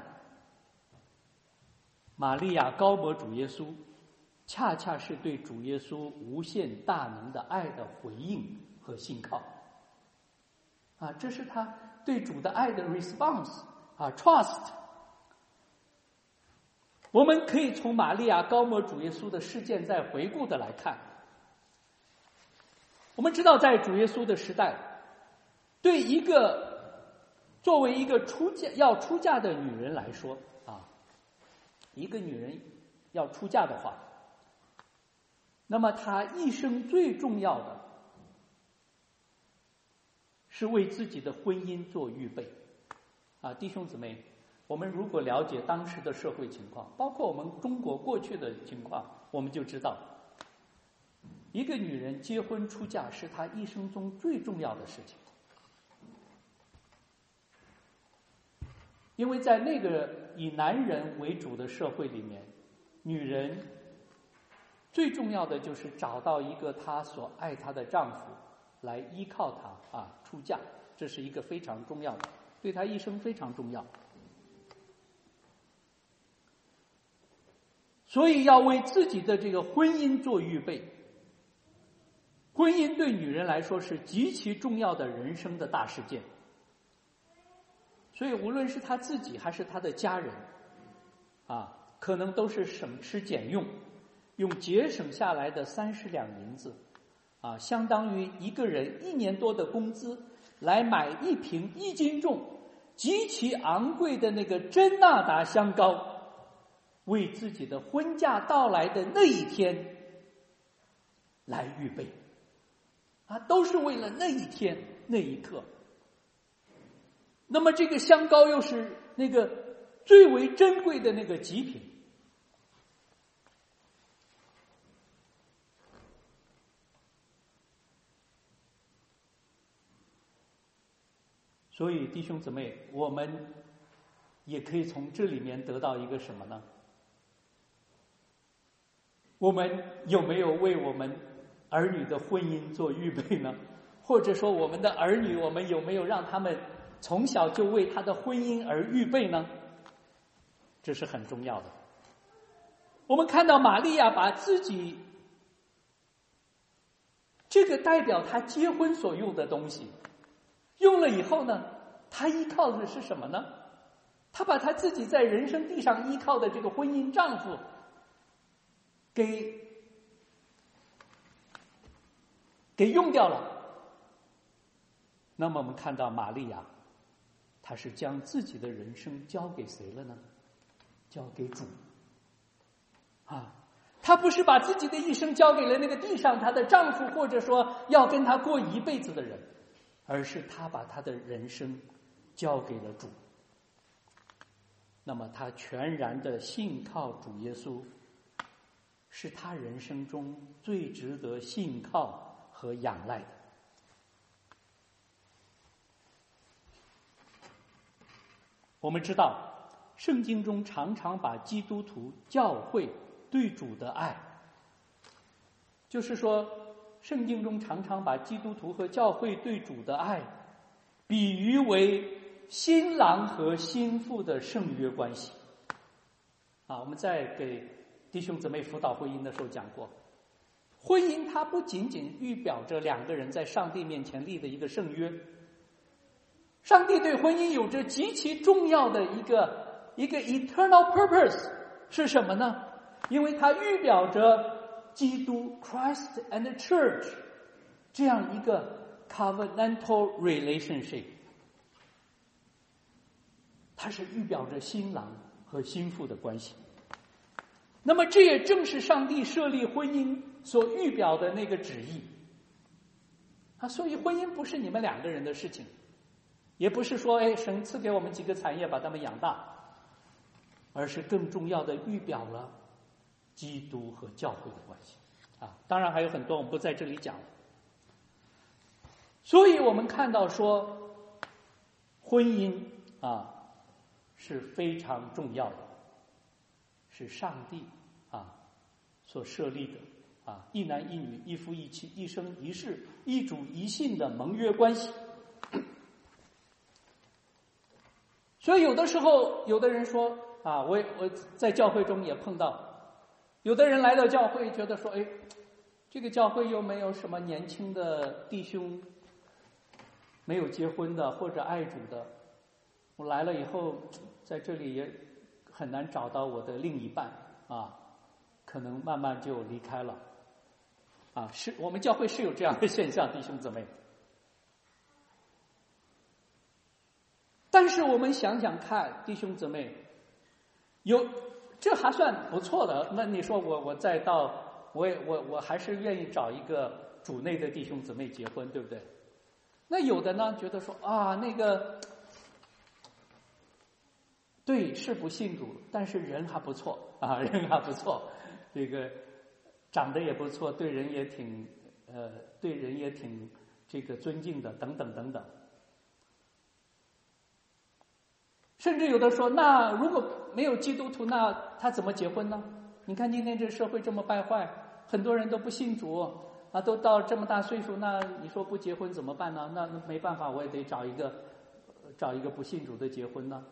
玛利亚高摩主耶稣，恰恰是对主耶稣无限大能的爱的回应和信靠，这是他对主的爱的 response，trust。我们可以从玛利亚高摩主耶稣的事件再回顾的来看，我们知道在主耶稣的时代，对一个作为一个要出嫁的女人来说，一个女人要出嫁的话，那么她一生最重要的是为自己的婚姻做预备。弟兄姊妹，我们如果了解当时的社会情况，包括我们中国过去的情况，我们就知道，一个女人结婚出嫁是她一生中最重要的事情。因为在那个以男人为主的社会里面，女人最重要的就是找到一个她所爱她的丈夫来依靠她，出嫁，这是一个非常重要的，对她一生非常重要。所以要为自己的这个婚姻做预备。婚姻对女人来说是极其重要的人生的大事件。所以无论是她自己还是她的家人，可能都是省吃俭用，用节省下来的30两银子，相当于一个人1年多的工资，来买一瓶1斤重、极其昂贵的那个真纳达香膏，为自己的婚嫁到来的那一天来预备，都是为了那一天那一刻。那么这个香膏又是那个最为珍贵的那个极品，所以弟兄姊妹，我们也可以从这里面得到一个什么呢？我们有没有为我们儿女的婚姻做预备呢？或者说我们的儿女，我们有没有让他们从小就为他的婚姻而预备呢？这是很重要的。我们看到玛利亚把自己这个代表她结婚所用的东西用了以后呢，她依靠的是什么呢？她把她自己在人生地上依靠的这个婚姻丈夫给用掉了。那么我们看到玛利亚，她是将自己的人生交给谁了呢？ 交给主。她不是把自己的一生交给了那个地上她的丈夫，或者说要跟她过一辈子的人，而是她把她的人生交给了主。那么她全然的信靠主耶稣，是她人生中最值得信靠和仰赖的。我们知道，圣经中常常把基督徒教会对主的爱，就是说，圣经中常常把基督徒和教会对主的爱，比喻为新郎和新妇的圣约关系。我们在给弟兄姊妹辅导婚姻的时候讲过，婚姻它不仅仅预表着两个人在上帝面前立的一个圣约，上帝对婚姻有着极其重要的一个 eternal purpose， 是什么呢？因为它预表着基督 Christ and Church 这样一个 covenantal relationship， 它是预表着新郎和新妇的关系。那么这也正是上帝设立婚姻所预表的那个旨意。所以婚姻不是你们两个人的事情，也不是说神赐给我们几个产业把他们养大，而是更重要的预表了基督和教会的关系。当然还有很多我们不在这里讲了。所以我们看到说，婚姻是非常重要的，是上帝所设立的一男一女一夫一妻一生一世一主一信的盟约关系。所以有的时候有的人说我在教会中也碰到，有的人来到教会觉得说这个教会又没有什么年轻的弟兄没有结婚的或者爱主的，我来了以后在这里也很难找到我的另一半可能慢慢就离开了是我们教会是有这样的现象，弟兄姊妹。但是我们想想看，弟兄姊妹，这还算不错的。那你说我再到我还是愿意找一个主内的弟兄姊妹结婚，对不对？那有的呢觉得说那个对是不信主，但是人还不错人还不错，这个长得也不错，对人也挺这个尊敬的，等等等等。甚至有的说，那如果没有基督徒，那他怎么结婚呢？你看今天这社会这么败坏，很多人都不信主都到这么大岁数，那你说不结婚怎么办呢？那没办法，我也得找一个不信主的结婚呢。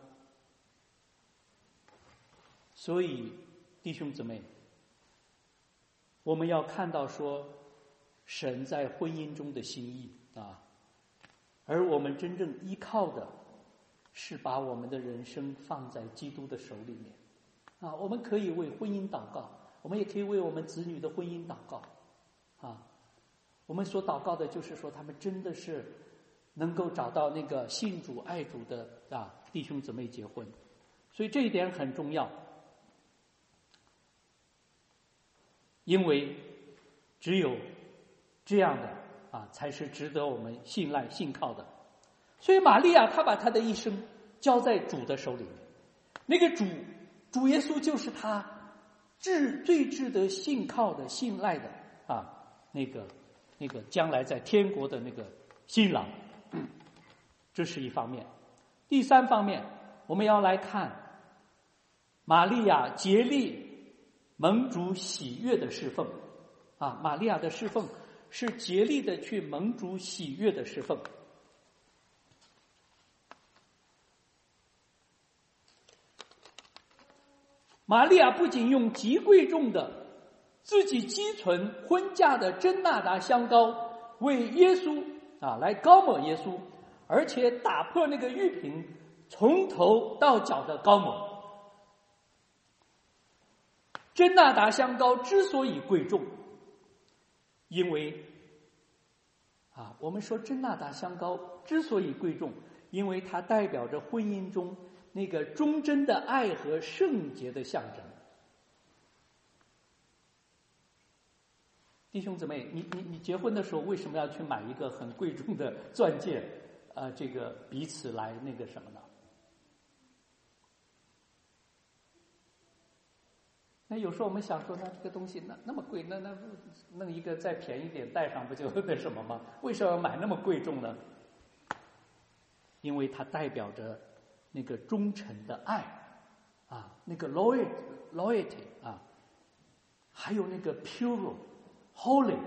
所以弟兄姊妹，我们要看到说神在婚姻中的心意而我们真正依靠的是把我们的人生放在基督的手里面我们可以为婚姻祷告，我们也可以为我们子女的婚姻祷告我们所祷告的就是说他们真的是能够找到那个信主爱主的弟兄姊妹结婚，所以这一点很重要。因为只有这样的才是值得我们信赖信靠的。所以玛利亚她把她的一生交在主的手里面，那个主耶稣就是她最值得信靠的信赖的那个将来在天国的那个新郎。这是一方面。第三方面，我们要来看玛利亚竭力蒙主喜悦的侍奉玛利亚的侍奉是竭力的去蒙主喜悦的侍奉。玛利亚不仅用极贵重的自己积存婚嫁的真纳达香膏为耶稣来膏抹耶稣，而且打破那个玉瓶从头到脚的膏抹。真纳达香膏之所以贵重，因为我们说真纳达香膏之所以贵重，因为它代表着婚姻中那个忠贞的爱和圣洁的象征。弟兄姊妹，你结婚的时候为什么要去买一个很贵重的钻戒？这个彼此来那个什么呢？那有时候我们想说，那这个东西那么贵，那弄一个再便宜点戴上不就那什么吗？为什么要买那么贵重呢？因为它代表着那个忠诚的爱啊，那个 loyalty 啊，还有那个 pure。Holy，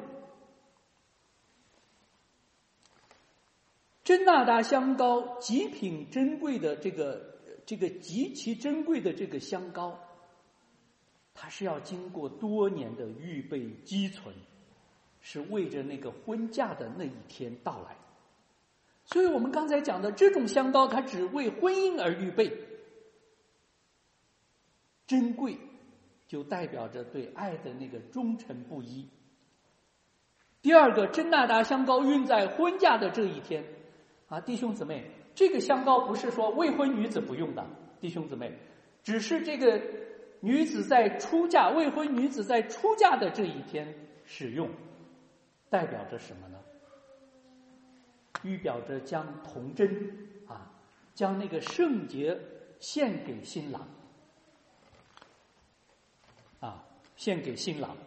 真纳达香膏极品珍贵的这个极其珍贵的这个香膏，它是要经过多年的预备积存，是为着那个婚嫁的那一天到来。所以我们刚才讲的这种香膏，它只为婚姻而预备，珍贵就代表着对爱的那个忠诚不一。第二个，真纳达香膏运在婚嫁的这一天啊，弟兄姊妹，这个香膏不是说未婚女子不用的，弟兄姊妹，只是这个女子在出嫁，未婚女子在出嫁的这一天使用，代表着什么呢？预表着将童贞啊，将那个圣洁献给新郎啊，献给新郎。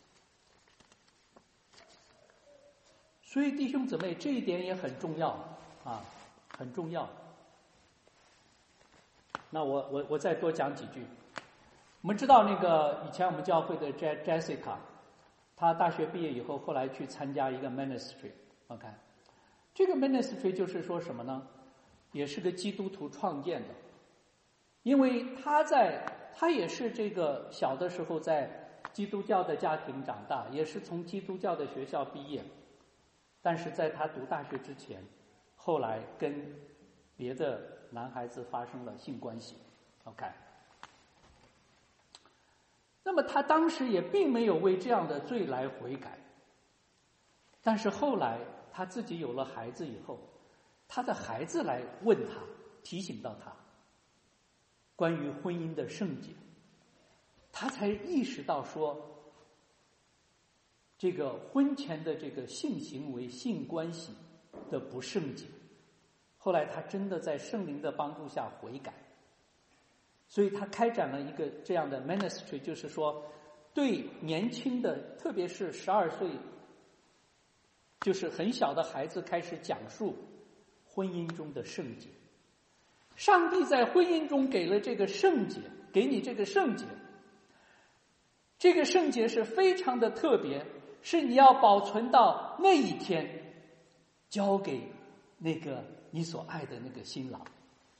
所以弟兄姊妹，这一点也很重要啊，很重要。那我再多讲几句。我们知道那个以前我们教会的 Jessica， 她大学毕业以后，后来去参加一个 ministry。OK， 这个 ministry 就是说什么呢？也是个基督徒创建的，因为她也是这个小的时候在基督教的家庭长大，也是从基督教的学校毕业。但是在他读大学之前，后来跟别的男孩子发生了性关系 ，OK。那么他当时也并没有为这样的罪来悔改，但是后来他自己有了孩子以后，他的孩子来问他，提醒到他关于婚姻的圣洁，他才意识到说，这个婚前的这个性行为、性关系的不圣洁，后来他真的在圣灵的帮助下悔改，所以他开展了一个这样的 ministry， 就是说对年轻的，特别是12岁，就是很小的孩子开始讲述婚姻中的圣洁。上帝在婚姻中给了这个圣洁，给你这个圣洁，这个圣洁是非常的特别，是你要保存到那一天，交给那个你所爱的那个新郎。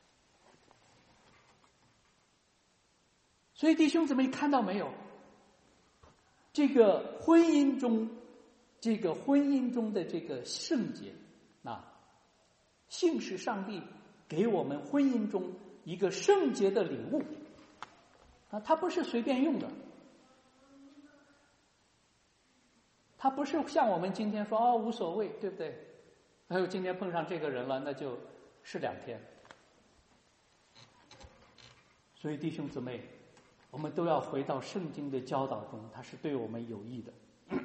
所以弟兄姊妹看到没有？这个婚姻中的这个圣洁啊，性是上帝给我们婚姻中一个圣洁的礼物啊，它不是随便用的。他不是像我们今天说无所谓，对不对？还有今天碰上这个人了，那就是2天。所以弟兄姊妹，我们都要回到圣经的教导中，它是对我们有益的。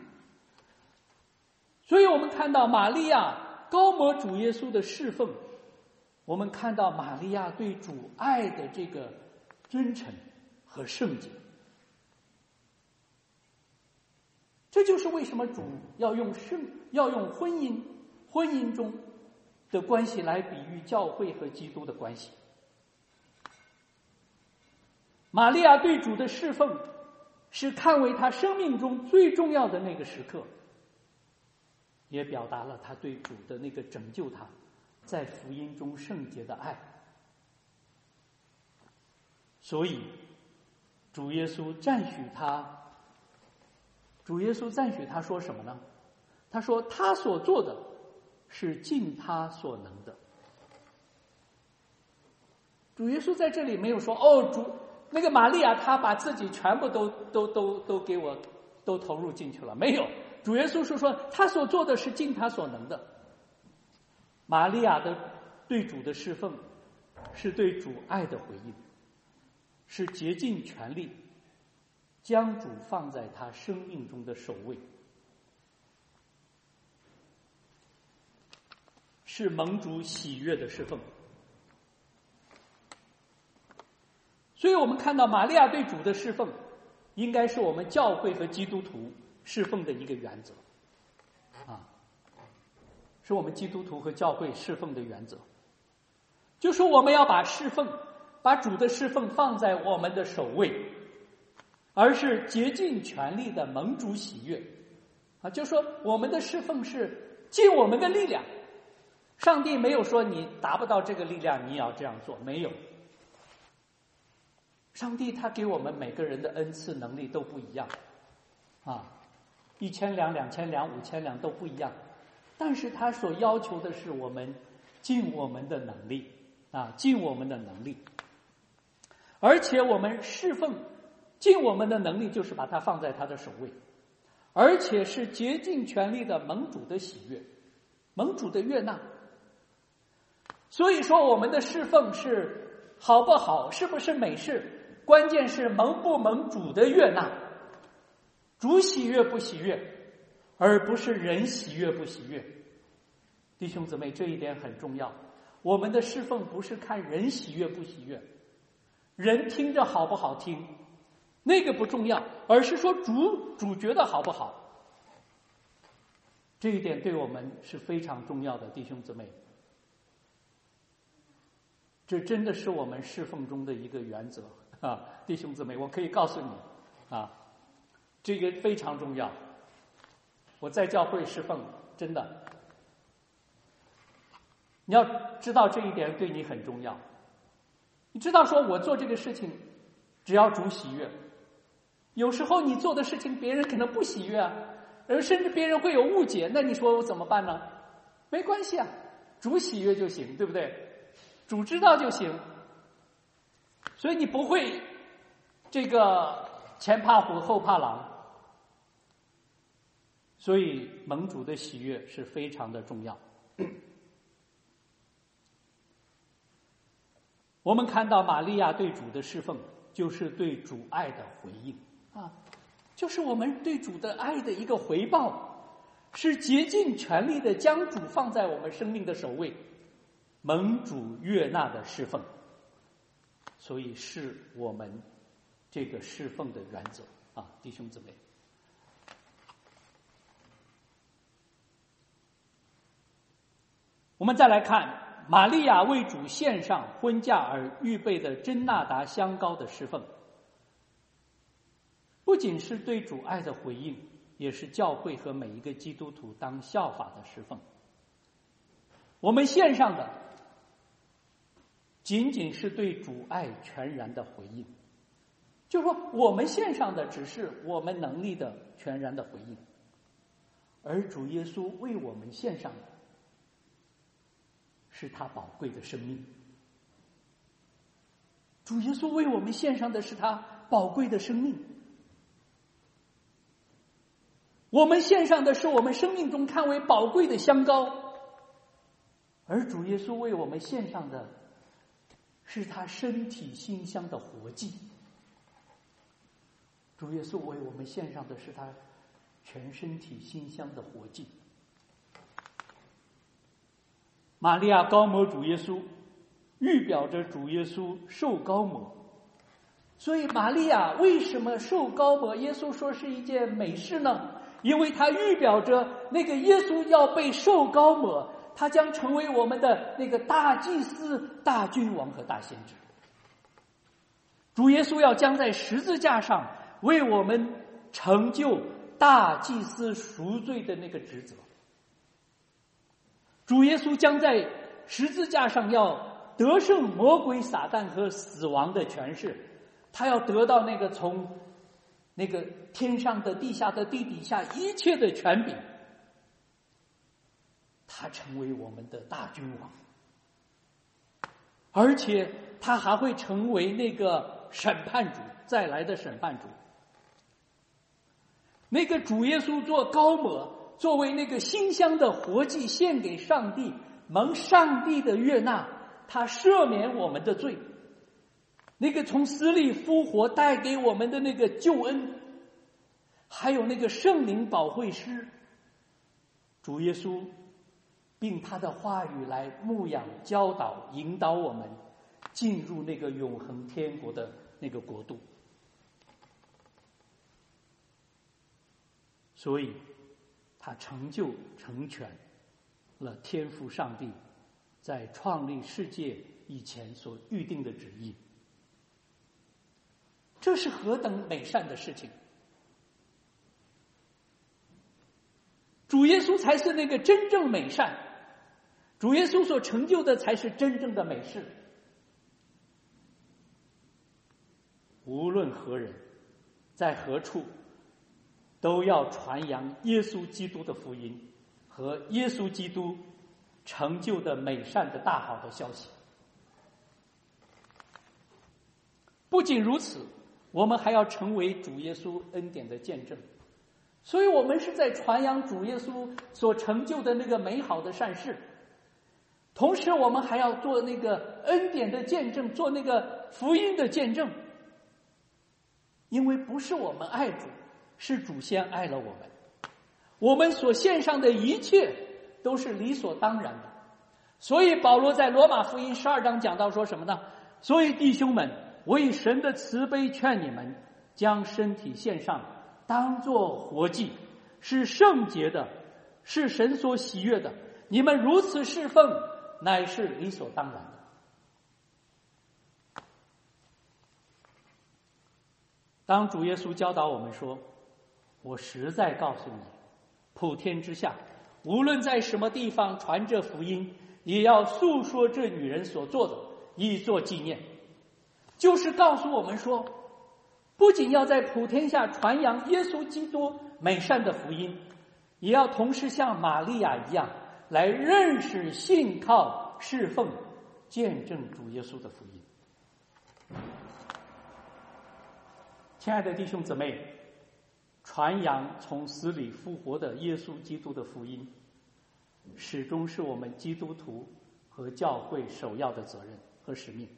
所以我们看到玛利亚高摩主耶稣的侍奉，我们看到玛利亚对主爱的这个真诚和圣洁。这就是为什么主要用婚姻中的关系来比喻教会和基督的关系。玛利亚对主的侍奉是看为他生命中最重要的那个时刻，也表达了他对主的那个拯救他在福音中圣洁的爱。所以主耶稣赞许他说什么呢？他说他所做的是尽他所能的。主耶稣在这里没有说那个玛利亚她把自己全部都给我都投入进去了，没有。主耶稣是说他所做的是尽他所能的。玛利亚的对主的侍奉是对主爱的回应，是竭尽全力将主放在他生命中的首位，是蒙主喜悦的侍奉。所以我们看到玛利亚对主的侍奉，应该是我们教会和基督徒侍奉的一个原则，是我们基督徒和教会侍奉的原则。就说我们要把主的侍奉放在我们的首位，而是竭尽全力的蒙主喜悦。就说我们的侍奉是尽我们的力量，上帝没有说你达不到这个力量你也要这样做，没有。上帝他给我们每个人的恩赐能力都不一样，1000两、2000两、5000两都不一样，但是他所要求的是我们尽我们的能力尽我们的能力，而且我们侍奉尽我们的能力，就是把它放在他的首位，而且是竭尽全力的蒙主的喜悦，蒙主的悦纳。所以说我们的侍奉是好不好，是不是美事，关键是蒙不蒙主的悦纳，主喜悦不喜悦，而不是人喜悦不喜悦。弟兄姊妹，这一点很重要。我们的侍奉不是看人喜悦不喜悦，人听着好不好听，那个不重要，而是说主觉得好不好。这一点对我们是非常重要的，弟兄姊妹。这真的是我们侍奉中的一个原则弟兄姊妹，我可以告诉你这个非常重要。我在教会侍奉，真的，你要知道这一点对你很重要。你知道说我做这个事情只要主喜悦，有时候你做的事情别人可能不喜悦而甚至别人会有误解，那你说我怎么办呢？没关系主喜悦就行，对不对？主知道就行。所以你不会这个前怕虎后怕狼。所以蒙主的喜悦是非常的重要。我们看到玛利亚对主的侍奉，就是对主爱的回应就是我们对主的爱的一个回报，是竭尽全力的将主放在我们生命的首位，蒙主悦纳的侍奉。所以是我们这个侍奉的原则弟兄姊妹。我们再来看玛利亚为主献上婚嫁而预备的真纳达香膏的侍奉，不仅是对主爱的回应，也是教会和每一个基督徒当效法的侍奉。我们献上的仅仅是对主爱全然的回应，就是说我们献上的只是我们能力的全然的回应，而主耶稣为我们献上的是他宝贵的生命。主耶稣为我们献上的是他宝贵的生命，我们献上的是我们生命中看为宝贵的香膏，而主耶稣为我们献上的是他身体馨香的活祭。主耶稣为我们献上的是他全身体馨香的活祭。玛利亚膏抹主耶稣，预表着主耶稣受膏抹。所以玛利亚为什么受膏抹耶稣说是一件美事呢？因为它预表着那个耶稣要被受膏抹，他将成为我们的那个大祭司、大君王和大先知。主耶稣要将在十字架上为我们成就大祭司赎罪的那个职责。主耶稣将在十字架上要得胜魔鬼撒旦和死亡的权势，他要得到那个从那个天上的地下的地底下一切的权柄，他成为我们的大君王，而且他还会成为那个审判主，再来的审判主。那个主耶稣做膏抹，作为那个馨香的活祭献给上帝，蒙上帝的悦纳， 他赦免我们的罪，那个从死里复活带给我们的那个救恩，还有那个圣灵保惠师主耶稣，并他的话语来牧养、教导、引导我们进入那个永恒天国的那个国度。所以他成就成全了天父上帝在创立世界以前所预定的旨意。这是何等美善的事情！主耶稣才是那个真正美善，主耶稣所成就的才是真正的美事。无论何人在何处，都要传扬耶稣基督的福音和耶稣基督成就的美善的大好的消息。不仅如此，我们还要成为主耶稣恩典的见证。所以我们是在传扬主耶稣所成就的那个美好的善事，同时我们还要做那个恩典的见证，做那个福音的见证。因为不是我们爱主，是主先爱了我们，我们所献上的一切都是理所当然的。所以保罗在罗马福音12章讲到说什么呢？所以弟兄们，我以神的慈悲劝你们，将身体献上，当作活祭，是圣洁的，是神所喜悦的。你们如此侍奉，乃是理所当然的。当主耶稣教导我们说，我实在告诉你，普天之下无论在什么地方传这福音，也要诉说这女人所做的，以作纪念。就是告诉我们说，不仅要在普天下传扬耶稣基督美善的福音，也要同时像玛利亚一样来认识、信靠、侍奉、见证主耶稣的福音。亲爱的弟兄姊妹，传扬从死里复活的耶稣基督的福音，始终是我们基督徒和教会首要的责任和使命。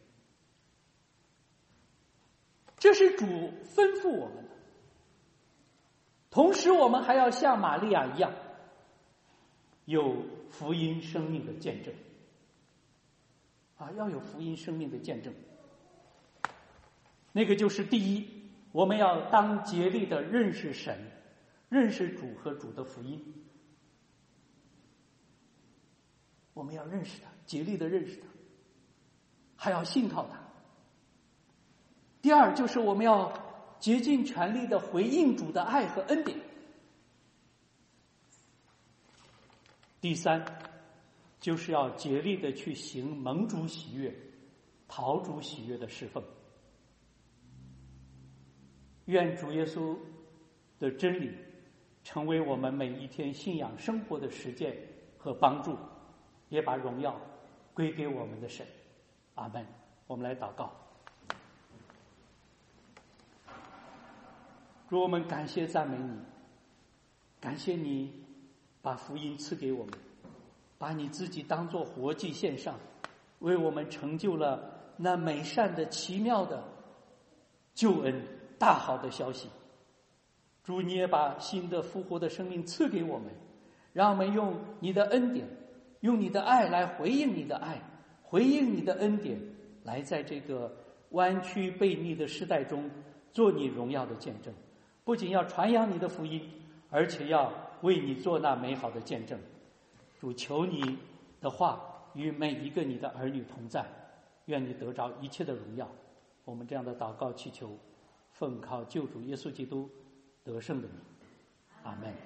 这是主吩咐我们的。同时我们还要像玛利亚一样，有福音生命的见证。要有福音生命的见证。那个就是第一，我们要当竭力的认识神，认识主和主的福音。我们要认识他，竭力的认识他，还要信靠他。第二，就是我们要竭尽全力的回应主的爱和恩典。第三，就是要竭力的去行蒙主喜悦、讨主喜悦的侍奉。愿主耶稣的真理成为我们每一天信仰生活的实践和帮助，也把荣耀归给我们的神。阿们。我们来祷告。主，我们感谢赞美你，感谢你把福音赐给我们，把你自己当作活祭献上，为我们成就了那美善的奇妙的救恩大好的消息。主，你也把新的复活的生命赐给我们，让我们用你的恩典，用你的爱来回应你的爱，回应你的恩典，来在这个弯曲悖逆的时代中做你荣耀的见证。不仅要传扬你的福音，而且要为你做那美好的见证。主，求你的话与每一个你的儿女同在，愿你得着一切的荣耀。我们这样的祷告祈求，奉靠救主耶稣基督得胜的名，阿们。